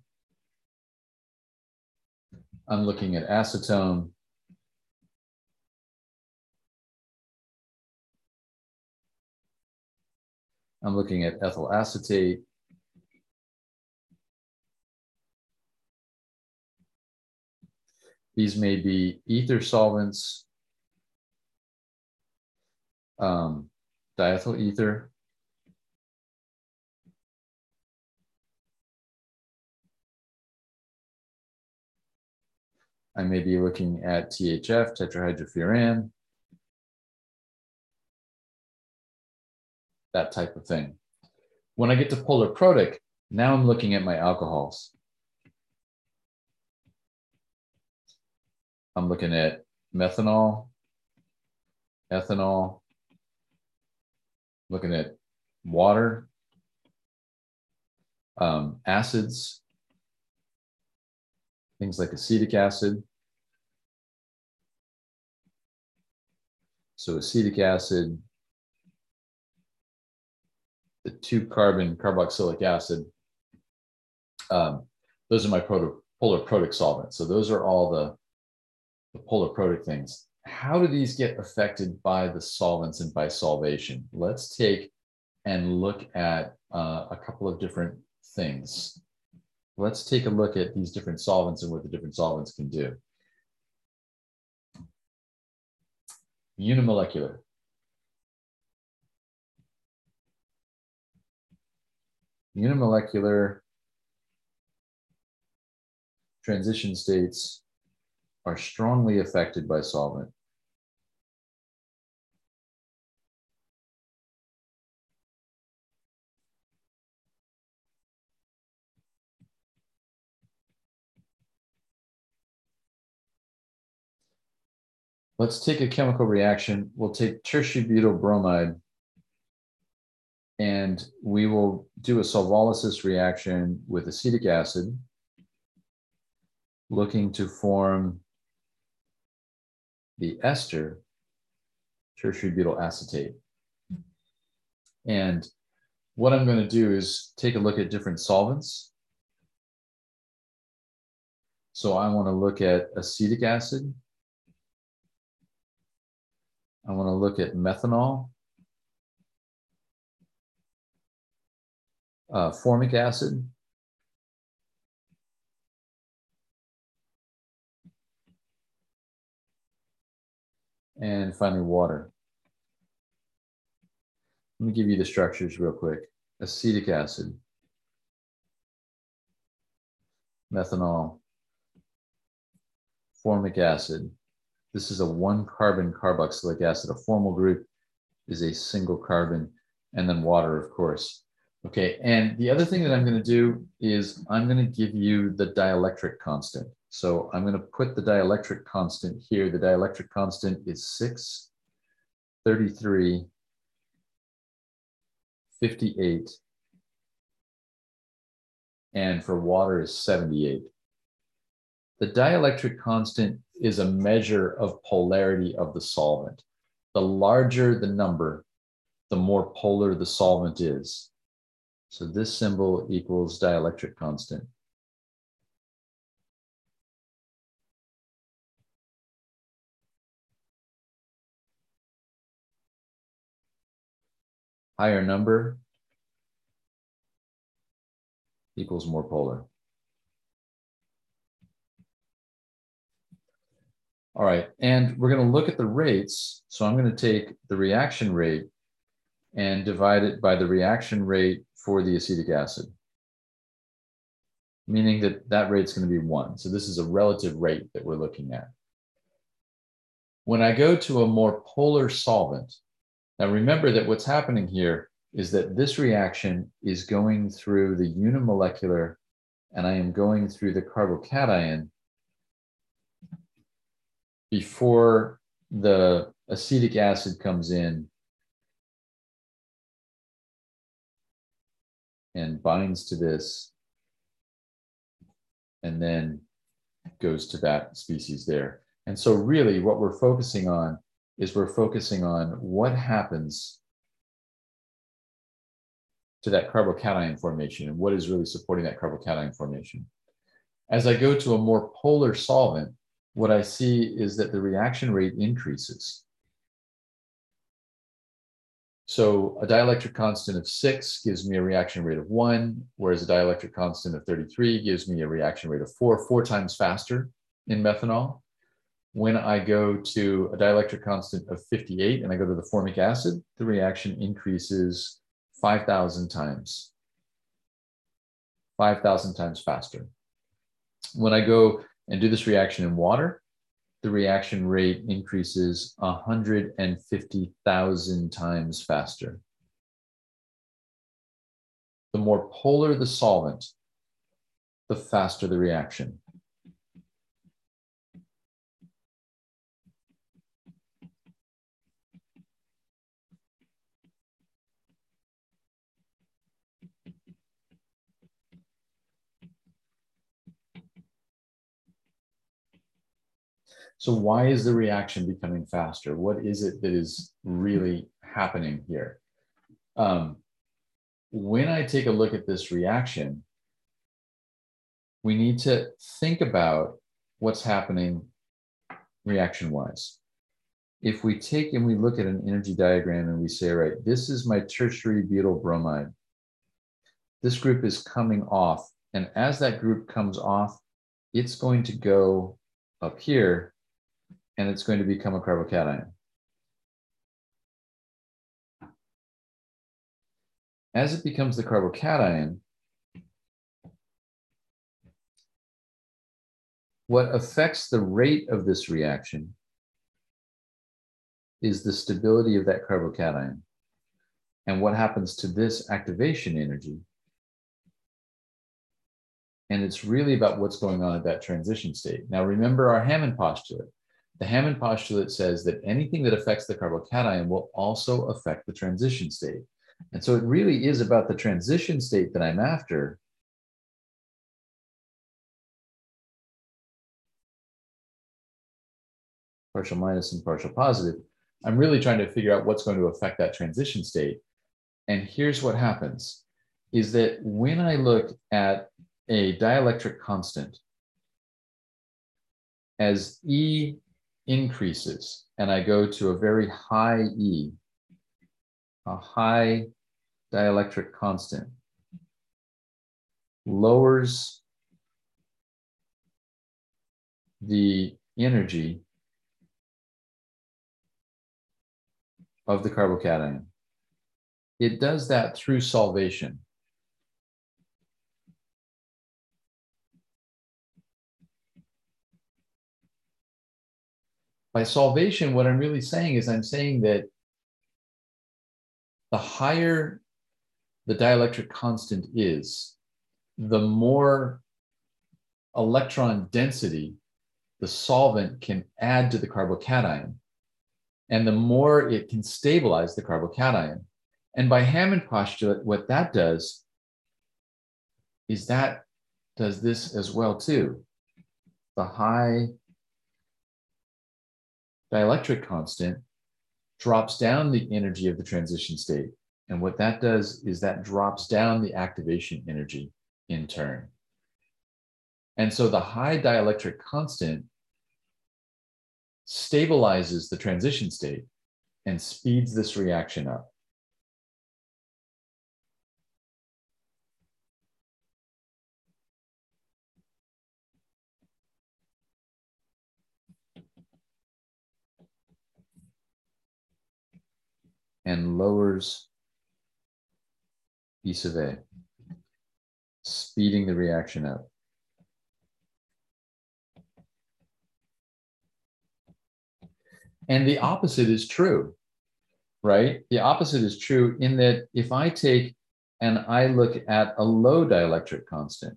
I'm looking at acetone. I'm looking at ethyl acetate. These may be ether solvents, um, diethyl ether. I may be looking at T H F, tetrahydrofuran, that type of thing. When I get to polar protic, now I'm looking at my alcohols. I'm looking at methanol, ethanol, looking at water, um, acids, things like acetic acid. So acetic acid, the two carbon carboxylic acid, um, those are my proto, polar protic solvents. So those are all the, the polar protic things. How do these get affected by the solvents and by solvation? Let's take and look at uh, a couple of different things. Let's take a look at these different solvents and what the different solvents can do. Unimolecular. Unimolecular transition states are strongly affected by solvent. Let's take a chemical reaction. We'll take tertiary butyl bromide and we will do a solvolysis reaction with acetic acid, looking to form the ester tertiary butyl acetate. And what I'm going to do is take a look at different solvents. So I want to look at acetic acid. I want to look at methanol, uh, formic acid, and finally water. Let me give you the structures real quick. Acetic acid, methanol, formic acid. This is a one carbon carboxylic acid. A formal group is a single carbon, and then water, of course. Okay, and the other thing that I'm going to do is I'm going to give you the dielectric constant. So I'm going to put the dielectric constant here. The dielectric constant is six, thirty-three, fifty-eight, and for water is seventy-eight. The dielectric constant is a measure of polarity of the solvent. The larger the number, the more polar the solvent is. So this symbol equals dielectric constant. Higher number equals more polar. All right, and we're going to look at the rates. So I'm going to take the reaction rate and divide it by the reaction rate for the acetic acid, meaning that that rate's going to be one. So this is a relative rate that we're looking at. When I go to a more polar solvent, now remember that what's happening here is that this reaction is going through the unimolecular and I am going through the carbocation before the acetic acid comes in and binds to this and then goes to that species there. And so really what we're focusing on is we're focusing on what happens to that carbocation formation and what is really supporting that carbocation formation. As I go to a more polar solvent, what I see is that the reaction rate increases. So a dielectric constant of six gives me a reaction rate of one, whereas a dielectric constant of thirty-three gives me a reaction rate of four, four times faster in methanol. When I go to a dielectric constant of fifty-eight and I go to the formic acid, the reaction increases five thousand times, five thousand times faster. When I go and do this reaction in water, the reaction rate increases one hundred fifty thousand times faster. The more polar the solvent, the faster the reaction. So why is the reaction becoming faster? What is it that is really happening here? Um, when I take a look at this reaction, we need to think about what's happening reaction-wise. If we take and we look at an energy diagram and we say, right, this is my tertiary butyl bromide. This group is coming off. And as that group comes off, it's going to go up here and it's going to become a carbocation. As it becomes the carbocation, what affects the rate of this reaction is the stability of that carbocation. And what happens to this activation energy? And it's really about what's going on at that transition state. Now, remember our Hammond postulate. The Hammond postulate says that anything that affects the carbocation will also affect the transition state. And so it really is about the transition state that I'm after. Partial minus and partial positive. I'm really trying to figure out what's going to affect that transition state. And here's what happens, is that when I look at a dielectric constant, as E increases and I go to a very high E, a high dielectric constant, lowers the energy of the carbocation. It does that through solvation. By solvation, what I'm really saying is I'm saying that the higher the dielectric constant is, the more electron density the solvent can add to the carbocation, and the more it can stabilize the carbocation. And by Hammond postulate, what that does is that does this as well too. The high dielectric constant drops down the energy of the transition state. And what that does is that drops down the activation energy in turn. And so the high dielectric constant stabilizes the transition state and speeds this reaction up. And lowers E sub A, speeding the reaction up. And the opposite is true, right? The opposite is true in that if I take and I look at a low dielectric constant,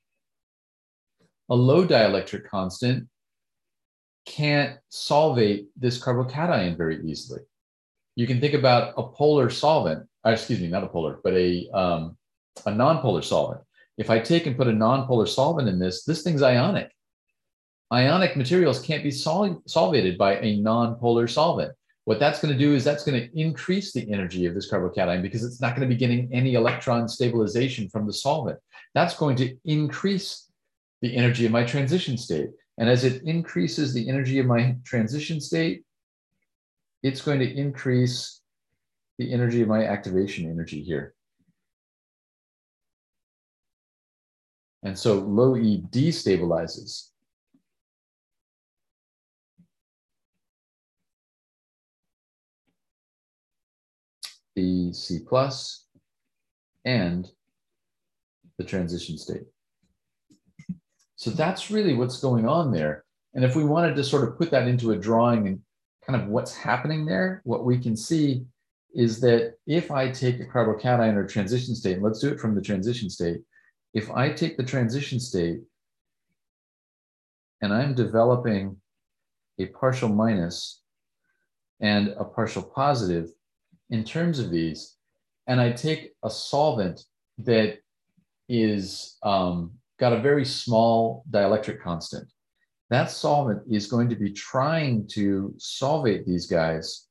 a low dielectric constant can't solvate this carbocation very easily. You can think about a polar solvent, or excuse me, not a polar, but a, um, a nonpolar solvent. If I take and put a nonpolar solvent in this, this thing's ionic. Ionic materials can't be sol solvated by a nonpolar solvent. What that's going to do is that's going to increase the energy of this carbocation because it's not going to be getting any electron stabilization from the solvent. That's going to increase the energy of my transition state. And as it increases the energy of my transition state, it's going to increase the energy of my activation energy here. And so low E destabilizes. The C plus and the transition state. So that's really what's going on there. And if we wanted to sort of put that into a drawing and kind of what's happening there, what we can see is that if I take a carbocation or transition state, and let's do it from the transition state. If I take the transition state and I'm developing a partial minus and a partial positive in terms of these, and I take a solvent that is um, got a very small dielectric constant, that solvent is going to be trying to solvate these guys.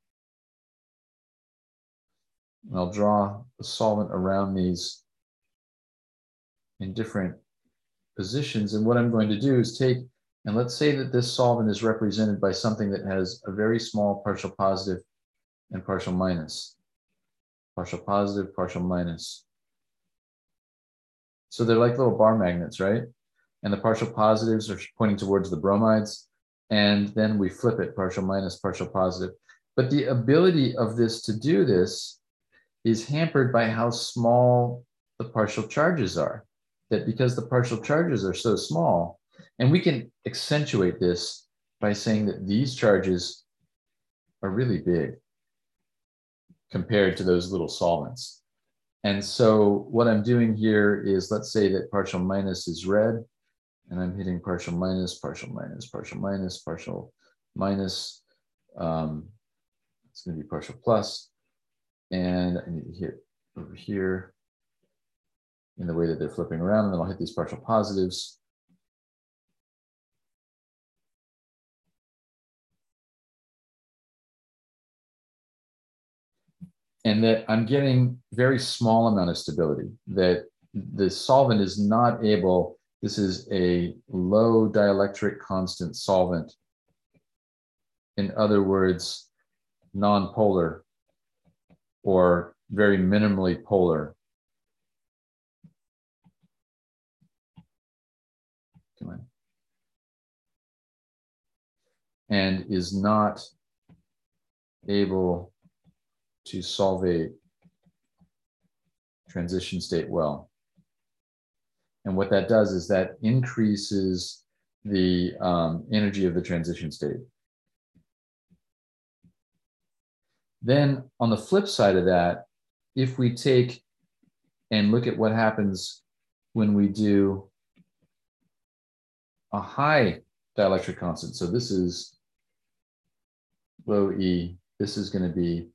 And I'll draw the solvent around these in different positions. And what I'm going to do is take, and let's say that this solvent is represented by something that has a very small partial positive and partial minus. Partial positive, partial minus. So they're like little bar magnets, right? And the partial positives are pointing towards the bromides. And then we flip it, partial minus, partial positive. But the ability of this to do this is hampered by how small the partial charges are. That because the partial charges are so small, and we can accentuate this by saying that these charges are really big compared to those little solvents. And so what I'm doing here is, let's say that partial minus is red, and I'm hitting partial minus, partial minus, partial minus, partial minus. Um, it's going to be partial plus. And I need to hit over here in the way that they're flipping around, and then I'll hit these partial positives. And that I'm getting very small amount of stability, that the solvent is not able, this is a low dielectric constant solvent. In other words, non-polar or very minimally polar. Come on. And is not able to solvate transition state well. And what that does is that increases the um, energy of the transition state. Then on the flip side of that, if we take and look at what happens when we do a high dielectric constant. So this is low E, this is going to be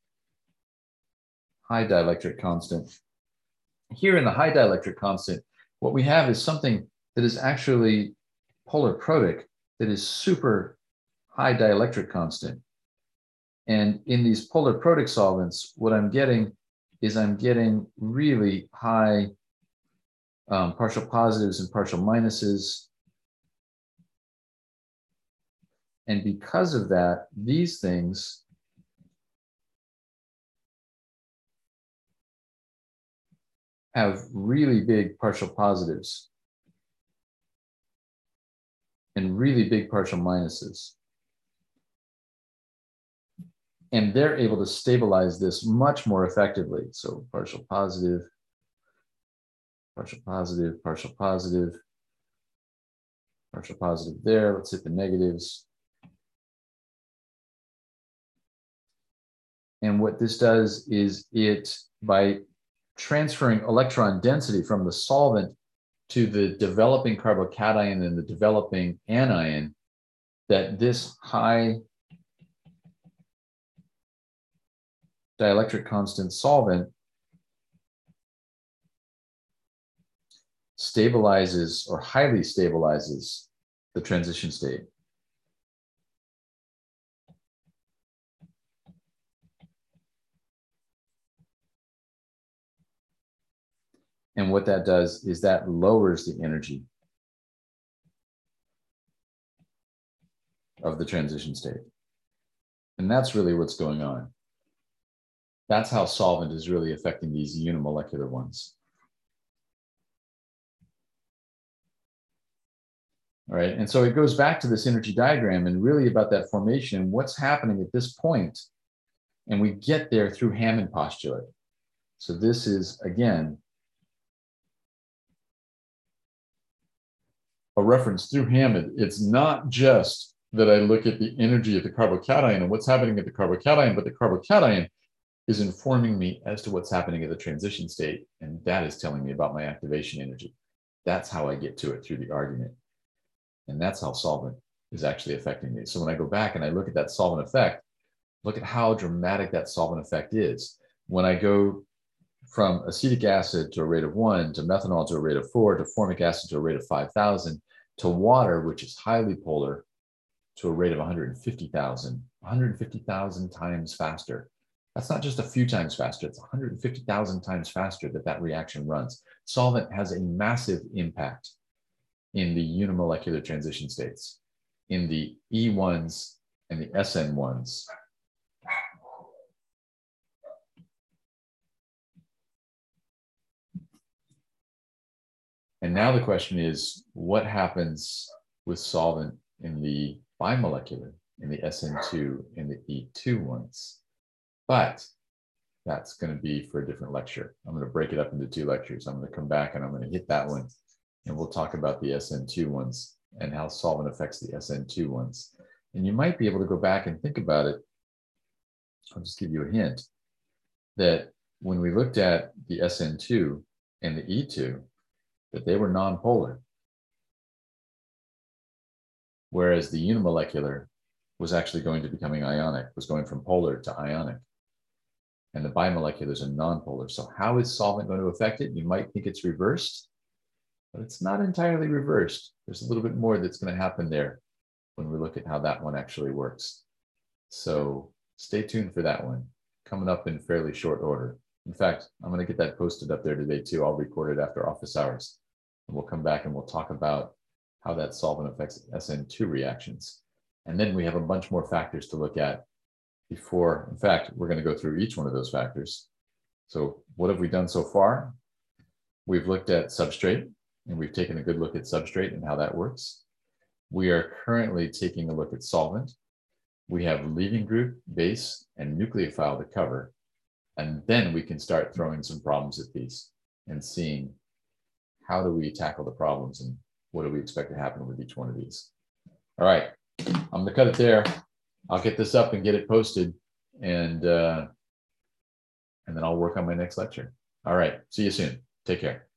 high dielectric constant. Here in the high dielectric constant, what we have is something that is actually polar protic, that is super high dielectric constant. And in these polar protic solvents, what I'm getting is I'm getting really high um, partial positives and partial minuses. And because of that, these things have really big partial positives and really big partial minuses. And they're able to stabilize this much more effectively. So partial positive, partial positive, partial positive, partial positive there. Let's hit the negatives. And what this does is it, by transferring electron density from the solvent to the developing carbocation and the developing anion, that this high dielectric constant solvent stabilizes or highly stabilizes the transition state. And what that does is that lowers the energy of the transition state. And that's really what's going on. That's how solvent is really affecting these unimolecular ones. All right, and so it goes back to this energy diagram and really about that formation and what's happening at this point. And we get there through Hammond postulate. So this is, again, a reference through Hammond. It's not just that I look at the energy of the carbocation and what's happening at the carbocation, but the carbocation is informing me as to what's happening at the transition state. And that is telling me about my activation energy. That's how I get to it through the argument. And that's how solvent is actually affecting me. So when I go back and I look at that solvent effect, look at how dramatic that solvent effect is. When I go from acetic acid to a rate of one, to methanol to a rate of four, to formic acid to a rate of five thousand, to water, which is highly polar, to a rate of one hundred fifty thousand, one hundred fifty thousand times faster. That's not just a few times faster, it's one hundred fifty thousand times faster that that reaction runs. Solvent has a massive impact in the unimolecular transition states, in the E ones and the S N ones. And now the question is, what happens with solvent in the bimolecular, in the S N two, in the E two ones? But that's going to be for a different lecture. I'm going to break it up into two lectures. I'm going to come back and I'm going to hit that one, and we'll talk about the S N two ones and how solvent affects the S N two ones. And you might be able to go back and think about it. I'll just give you a hint that when we looked at the S N two and the E two, that they were nonpolar, whereas the unimolecular was actually going to becoming ionic, was going from polar to ionic. And the bimoleculars are nonpolar. So how is solvent going to affect it? You might think it's reversed, but it's not entirely reversed. There's a little bit more that's going to happen there when we look at how that one actually works. So stay tuned for that one, coming up in fairly short order. In fact, I'm going to get that posted up there today too. I'll record it after office hours. And we'll come back and we'll talk about how that solvent affects S N two reactions. And then we have a bunch more factors to look at before. In fact, we're going to go through each one of those factors. So what have we done so far? We've looked at substrate, and we've taken a good look at substrate and how that works. We are currently taking a look at solvent. We have leaving group, base, and nucleophile to cover. And then we can start throwing some problems at these and seeing how do we tackle the problems and what do we expect to happen with each one of these. All right, I'm gonna cut it there. I'll get this up and get it posted, and uh, and then I'll work on my next lecture. All right, see you soon. Take care.